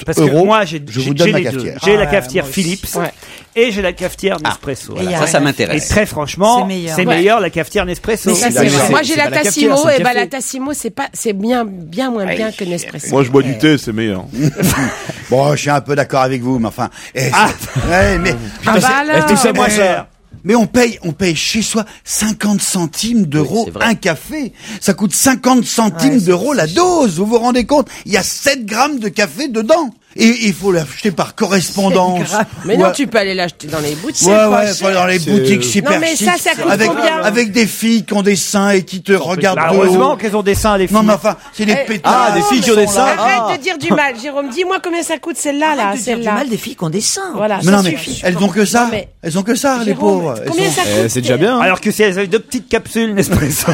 Parce que euros, moi, je vous donne j'ai ma les deux. cafetière. J'ai la Ouais, cafetière moi aussi. Philips Ouais. et j'ai la cafetière Nespresso. Et Ça m'intéresse. Et très franchement, C'est meilleur. c'est Ouais. meilleur la cafetière Nespresso. Mais ça, c'est D'accord. vrai. Moi, j'ai c'est la pas la Tassimo, cafetière, c'est et le bah, café. la Tassimo, c'est bien moins bien que Nespresso. Moi, je bois du thé, c'est meilleur. Bon, je suis un peu d'accord avec vous, mais enfin. Ouais, mais. Ah bah alors. Tout ça moins cher. Mais on paye chez soi 50 centimes d'euros c'est vrai. un café. Ça coûte 50 centimes d'euros la dose. Vous vous rendez compte? Il y a 7 grammes de café dedans. Et il faut l'acheter par correspondance. Mais non, tu peux aller l'acheter dans les boutiques. Ouais, faut aller dans les boutiques super Non, mais chic, ça coûte avec, combien avec des filles qui ont des seins et qui te regardent Bah, de heureusement haut. qu'elles ont des seins, les filles. Non, mais enfin, c'est des pétards. Ah, des filles qui ont des seins. Arrête de dire du mal, Jérôme. Dis-moi combien ça coûte celle-là, là, Arrête de dire du celle-là. mal des filles qui ont des seins. Voilà, Mais ça non, mais suffit. elles ont que ça. Non, mais- Elles ont que ça, les Jérôme, pauvres. Elles combien sont- ça coûte C'est déjà bien. Alors que si elles avaient 2 petites capsules Nespresso.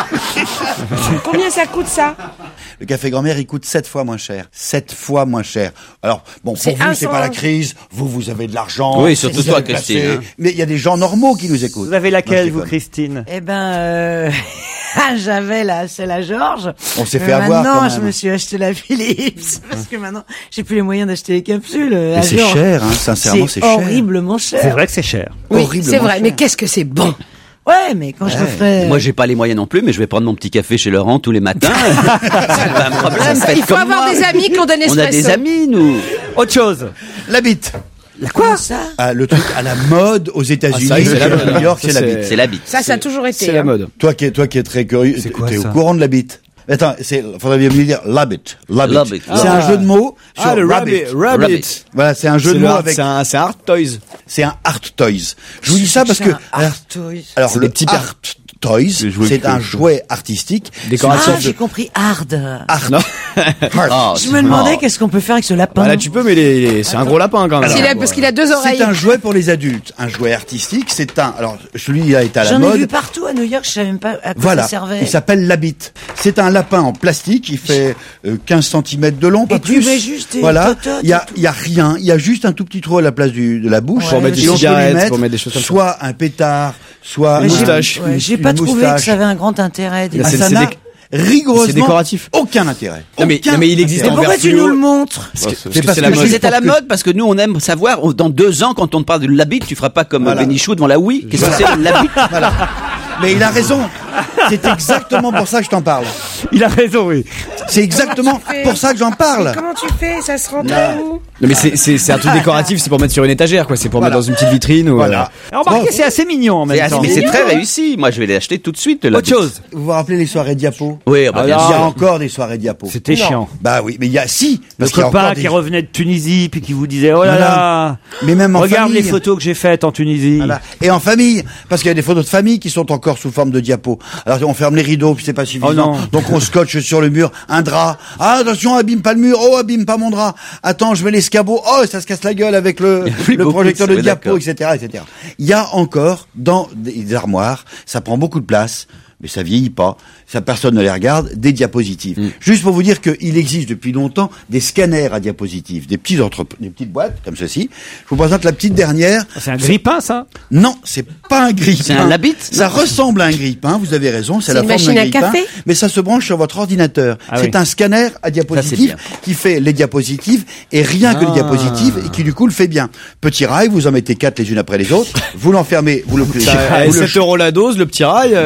Combien ça coûte ça? Le café grand-mère, il coûte 7 fois moins cher. 7 fois moins cher. Alors, bon, pour C'est vous, c'est pas la 100. crise. Vous avez de l'argent. Oui, surtout vous toi, avez placé. Christine, hein. Mais il y a des gens normaux qui nous écoutent. Vous avez Non, laquelle, je vous, déconne. Christine? Eh ben, j'avais c'est la Georges. On s'est fait avoir, Maintenant, quand même. je me suis acheté la Philips parce que maintenant, j'ai plus les moyens d'acheter les capsules. Mais c'est cher, hein, sincèrement, c'est cher. horriblement cher. C'est vrai que c'est cher. Oui, Horriblement c'est vrai, cher. mais qu'est-ce que c'est bon. Ouais, mais quand je le ferai. Moi, j'ai pas les moyens non plus, mais je vais prendre mon petit café chez Laurent tous les matins. C'est pas un problème. Il faut avoir des amis qui ont donné On a des amis, nous. Autre chose. La bite. La quoi? Ça, Ah, le truc à la mode aux États-Unis, Ah, ça, c'est la à mode. New York, Ça, c'est la c'est- bite. C'est la bite. Ça a toujours été. C'est la hein. mode. Toi qui es très curieux, quoi, t'es au ça courant de la bite. Attends, faudrait bien me dire Labbit. Labbit. C'est un jeu de mots sur Ah, le rabbit. Rabbit. Voilà, c'est un jeu de mots avec. C'est un Art Toys. C'est un art toys. Je vous dis ça parce que alors, alors C'est le des petits art toys, Des jouets c'est qui un font- jouet artistique. Décoration. j'ai compris hard. Art. Non. Hard. Je me demandais qu'est-ce qu'on peut faire avec ce lapin. Bah là, tu peux, mais c'est un gros lapin quand même. Parce qu'il a 2 oreilles. C'est un jouet pour les adultes, un jouet artistique. C'est un. Alors, celui-là est à la J'en ai vu mode. partout à New York, je savais même pas à quoi Voilà, ça servait. il s'appelle Labbit. C'est un lapin en plastique, il fait 15 cm de long, pas Et tu plus. mets juste tes voilà, tototes il y a rien, il y a juste un tout petit trou à la place de la bouche. Ouais, Pour mettre des Et on peut lui cigarettes, mettre pour mettre des choses comme ça. soit un pétard, soit Mais Une j'ai- moustache. ouais, j'ai une pas trouvé moustache. que ça avait un grand intérêt. Là, Ah, c'est- ça c'est n'a déc- rigoureusement c'est décoratif. aucun intérêt. Non, mais il existe intérêt. en Pourquoi tu fluo. nous le montres? Parce que C'est parce c'est la que mode. juste C'est à la pour que- mode parce que nous, on aime savoir. Dans 2 ans, quand on te parle de l'habit, tu feras pas comme Voilà. Bénichou devant la Wii. Qu'est-ce que c'est l'habit? Voilà. Mais il a raison. C'est exactement pour ça que je t'en parle. Il a raison, oui. C'est exactement fais pour ça que j'en parle. Comment tu fais? Ça se rentre où? Non, mais c'est un truc décoratif, c'est pour mettre sur une étagère, quoi. C'est pour Voilà. mettre dans une petite vitrine ou. Voilà. Alors, remarquez, c'est assez mignon en même temps. Mais c'est très réussi. Moi, je vais l'acheter tout de suite. Autre l'habit. chose. Vous vous rappelez les soirées diapo? Oui, bah, bien Il y a sûr. encore des soirées diapo. C'était chiant. Bah oui, mais il y a si. Le Parce qu'il y a copain encore qui des- revenait de Tunisie puis qui vous disait oh là Voilà. là, Mais même en regarde famille. les photos que j'ai faites en Tunisie. Voilà. Et en famille, parce qu'il y a des photos de famille qui sont encore sous forme de diapo. Alors on ferme les rideaux, puis c'est pas suffisant. Oh non. Donc on scotche sur le mur un drap. Ah attention, abîme pas le mur. Oh abîme pas mon drap. Attends, je mets l'escabeau. Oh ça se casse la gueule avec le plus beaucoup projecteur de- de oui, diapo, d'accord. etc., etc. Il y a encore dans des armoires, ça prend beaucoup de place. Mais ça vieillit pas, ça personne ne les regarde, des diapositives. Juste pour vous dire qu'il existe depuis longtemps des scanners à diapositives, des petites boîtes comme ceci. Je vous présente la petite dernière. C'est un grille-pain, ça? Non, c'est pas un grille-pain. C'est un Labbit? Ça ressemble à un grille-pain, vous avez raison, c'est la une forme d'un machine à grille-pain. café Mais ça se branche sur votre ordinateur. Ah c'est oui. un scanner à Ça, diapositives c'est qui fait les diapositives et rien que les diapositives et qui du coup le fait bien. Petit rail, vous en mettez 4 les unes après les autres, vous l'enfermez, vous le À 7 € la dose, le petit rail.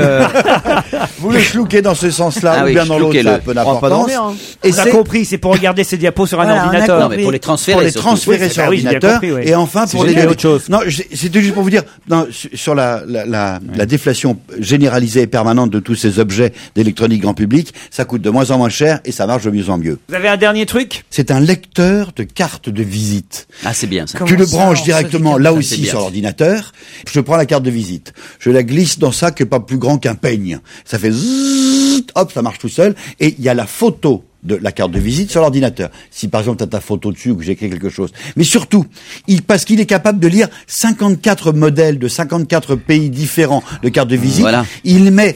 vous le chlouquez dans ce sens-là Ah ou oui, bien dans l'autre, ça a chlouquez-le. un peu On va pas d'importance. dormir, hein. Et On a c'est compris, c'est pour regarder ses diapos sur un Voilà, on a ordinateur. Non, mais pour les transférer. pour les surtout. transférer Oui, sur oui, j'ai bien ordinateur compris, oui. et enfin C'est pour les génial. Autre chose. Non, c'était juste pour vous dire non, sur la déflation généralisée et permanente de tous ces objets d'électronique grand public, ça coûte de moins en moins cher et ça marche de mieux en mieux. Vous avez un dernier truc? C'est un lecteur de carte de visite. Ah, c'est bien ça. Tu le ça, branches on directement se là c'est aussi bien, sur ça. l'ordinateur. Je prends la carte de visite. Je la glisse dans ça qui est pas plus grand qu'un peigne. Ça fait zzzz, hop, ça marche tout seul. Et il y a la photo de la carte de visite sur l'ordinateur. Si par exemple tu as ta photo dessus ou que j'écris quelque chose. Mais surtout, parce qu'il est capable de lire 54 modèles de 54 pays différents de cartes de visite, Voilà. il met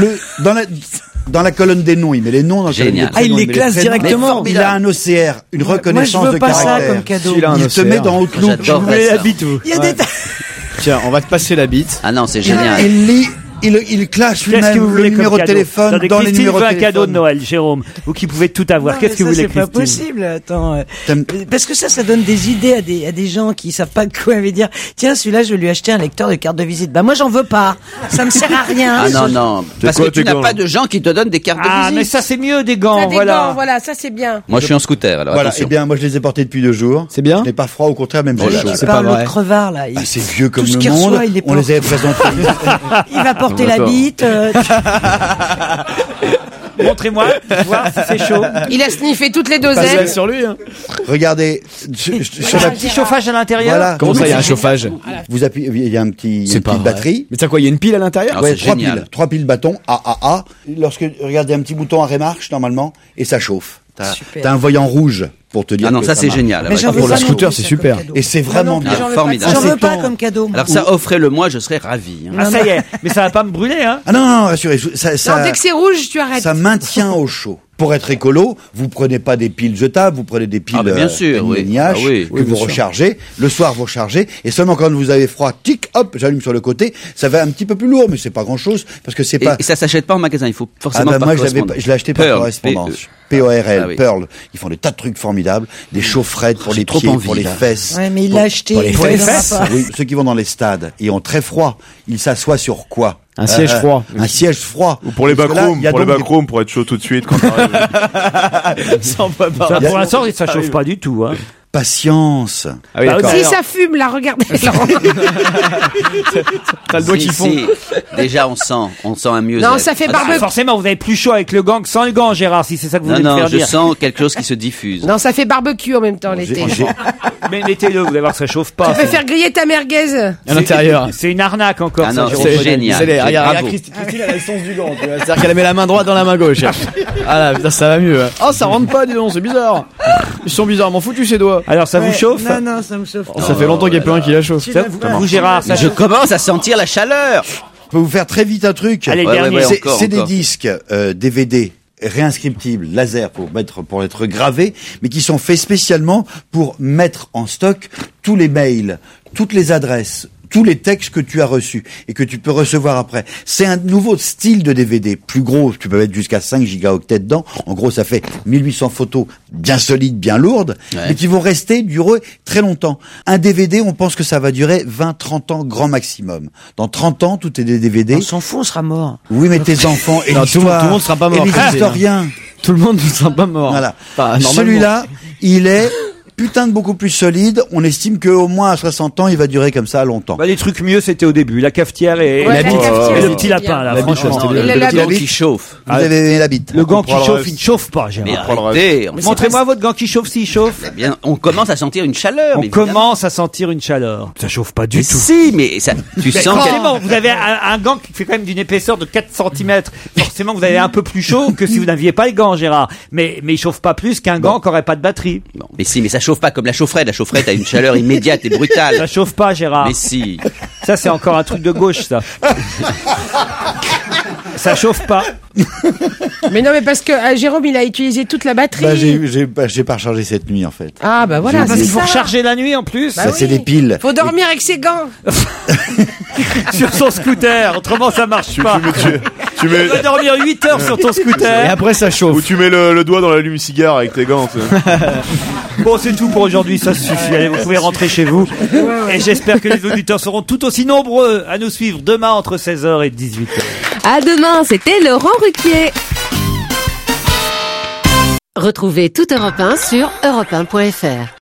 dans la colonne des noms, il met les noms dans la colonne des Génial. prénoms, Ah, il les met classe prénoms. directement. Il a un OCR, une reconnaissance Moi, je veux de pas ça caractère. comme cadeau. Celui-là, un Il te OCR. met dans Outlook. J'adorerais ça. Habite, vous. Il y a des tas. Tiens, on va te passer la bite. Ah non, c'est génial. Il lit il clash Qu'est-ce lui-même que vous le voulez numéro comme de cadeau? téléphone Attendez, dans les Christine numéros veut de un cadeau de téléphone. Noël, Jérôme. Vous qui pouvez tout avoir. Non, Qu'est-ce que mais vous ça, voulez, c'est pas Christine? possible, attends. Parce que ça donne des idées à des gens qui savent pas quoi veut dire. Tiens, celui-là, je vais lui acheter un lecteur de carte de visite. Bah, moi, j'en veux pas. Ça me sert à rien. Ah non, non. Parce que tu n'as pas de gens qui te donnent des cartes de visite. Ah, mais ça, c'est mieux, des gants, Ça, des gants, voilà, ça c'est bien. Moi, je suis en scooter, alors Voilà, attention. eh bien, moi je les ai portés depuis 2 jours. C'est bien. Je n'ai pas froid, au contraire, même Oh j'ai là chaud. là. Tu parles l'autre crevard, là. Ah, c'est vieux comme tout ce le qu'il monde. reçoit, il les On porte. les avait présentés. Il va porter la D'accord. bite. Montrez-moi, voir si c'est chaud. Il a sniffé toutes les dosettes. sur lui, hein. Regardez, sur Un petit chauffage à l'intérieur. Voilà. Comment ça, il y a un chauffage? Vous appuyez, il y a une petite batterie. Mais tu sais quoi, il y a une pile à l'intérieur? Ouais, 3 piles. 3 piles bâton, A. Lorsque, regardez, un petit bouton arrêt marche, normalement, et ça chauffe. T'as un voyant rouge pour te dire Ah non, que ça c'est marche. génial. Mais j'en veux Pour pas le non scooter, plus, c'est ça, super. comme cadeau. Et c'est vraiment bien. J'en veux formidable. pas. J'en veux pas comme cadeau. Alors ça, offrez-le moi, je serais ravi. hein. Ah, ça y est. Mais ça va pas me brûler, hein. Ah non, rassurez, Non, dès que c'est rouge, tu arrêtes. ça maintient au chaud. Pour être écolo, vous prenez pas des piles jetables, vous prenez des piles Ah, mais bien sûr, oui. NIH Ah oui. que vous rechargez. Le soir, vous rechargez. Et seulement quand vous avez froid, tic, hop, j'allume sur le côté. Ça va un petit peu plus lourd, mais c'est pas grand chose parce que c'est pas. Et ça s'achète pas en magasin, il faut forcément Ah bah par moi correspondance. je l'ai acheté par Pearl, correspondance. P-E. P-O-R-L, Ah oui. Pearl. Ils font des tas de trucs formidables, des chaufferettes pour j'ai les trop pieds, envie, pour les là. fesses. Ouais, mais il Pour- l'a acheté. pour les il en a fesses. pas. Oui, ceux qui vont dans les stades et ont très froid, ils s'assoient sur quoi? Un siège froid. Un siège froid. Ou pour les Parce que là, backrooms, il y a pour les donc- backrooms, pour être chaud tout de suite quand t'arrives. Ça, pour l'instant, ça chauffe pas du tout, hein. Patience. Ah oui, Bah, d'accord. Si ça fume, là, regardez. T'as le doigt qui fond. Si. Déjà, on sent un mieux-être. Non, ça fait Ah, barbecue. forcément, vous avez plus chaud avec le gant que sans le gant, Gérard, si c'est ça que vous Non, voulez me non, faire je dire. sens quelque chose qui se diffuse. Non, ça fait barbecue en même temps l'été. Mais mettez-le, vous allez voir que ça chauffe pas. Tu peux faire griller ta merguez. À l'intérieur. C'est une arnaque encore, Ah ça, non, Jérôme. c'est génial. Regarde, Bravo. Christine, elle a le sens du gant. tu vois. C'est-à-dire qu'elle met la main droite dans la main gauche. Ah là, putain, ça va mieux. hein. Oh, ça rentre pas, dis donc, c'est bizarre. Ils sont bizarrement foutus, ces doigts. Alors, ça vous Ouais, chauffe? Non, non, ça me chauffe. Oh, ça fait longtemps qu'il y a plus un qui la chauffe. Ça, vous, Gérard, ça Je commence à sentir la chaleur. Je peux vous faire très vite un truc. Allez, Ouais, dernier. ouais, C'est encore, c'est des encore. disques DVD réinscriptibles laser pour être gravés, mais qui sont faits spécialement pour mettre en stock tous les mails, toutes les adresses, tous les textes que tu as reçus et que tu peux recevoir après. C'est un nouveau style de DVD, plus gros, tu peux mettre jusqu'à 5 gigaoctets dedans. En gros, ça fait 1800 photos bien solides, bien lourdes, mais qui vont durer très longtemps. Un DVD, on pense que ça va durer 20-30 ans grand maximum. Dans 30 ans, tout est des DVD. On s'en fout, on sera mort. Oui, mais tes enfants et Non, l'histoire. tout le monde sera pas mort, Et les Christine. historiens. Tout le monde ne sera pas mort. Voilà. Enfin, normalement. Celui-là, il est putain de beaucoup plus solide. On estime qu'au moins à 60 ans, il va durer comme ça longtemps. Bah, les trucs mieux, c'était au début. La cafetière et, Ouais, et la cafetière, le c'est petit bien. lapin, là, La bite, franchement. c'était Et Le la gant bite. qui chauffe. Vous avez aimé la bite. Le gant On qui prend le chauffe, reste. il ne chauffe pas, Mais Gérard. arrêtez. Montrez-moi votre gant qui chauffe s'il chauffe. Eh bien, on commence à sentir une chaleur. On évidemment. commence à sentir une chaleur. Ça chauffe pas du Mais tout. si, mais ça, tu Mais sens forcément, vous avez un gant qui fait quand même d'une épaisseur de 4 cm. Forcément, vous avez un peu plus chaud que si vous n'aviez pas le gant, Gérard. Mais il chauffe pas plus qu'un gant qui aurait pas de batterie. Bon, mais si, mais ça chauffe pas comme la chaufferette. La chaufferette a une chaleur immédiate et brutale. Ça chauffe pas, Gérard. Mais si. Ça, c'est encore un truc de gauche, ça. Ça chauffe pas. Mais non, mais parce que Jérôme, il a utilisé toute la batterie. J'ai pas rechargé cette nuit, en fait. Ah, bah voilà, Parce c'est qu'il faut ça. recharger la nuit en plus. Bah Ça, c'est oui. des piles. Faut dormir avec ses gants. Sur son scooter. Autrement, ça marche pas. Tu mets, Tu peux dormir 8 heures sur ton Et scooter. après, ça chauffe. ou tu mets le doigt dans l'allume-cigare avec tes gants. tu sais. Bon, c'est tout pour aujourd'hui. Ça suffit. Allez, vous pouvez rentrer chez vous. Et j'espère que les auditeurs seront tout aussi nombreux à nous suivre demain entre 16h et 18h. À demain, c'était Laurent Ruquier. Retrouvez toute Europe 1 sur europe1.fr.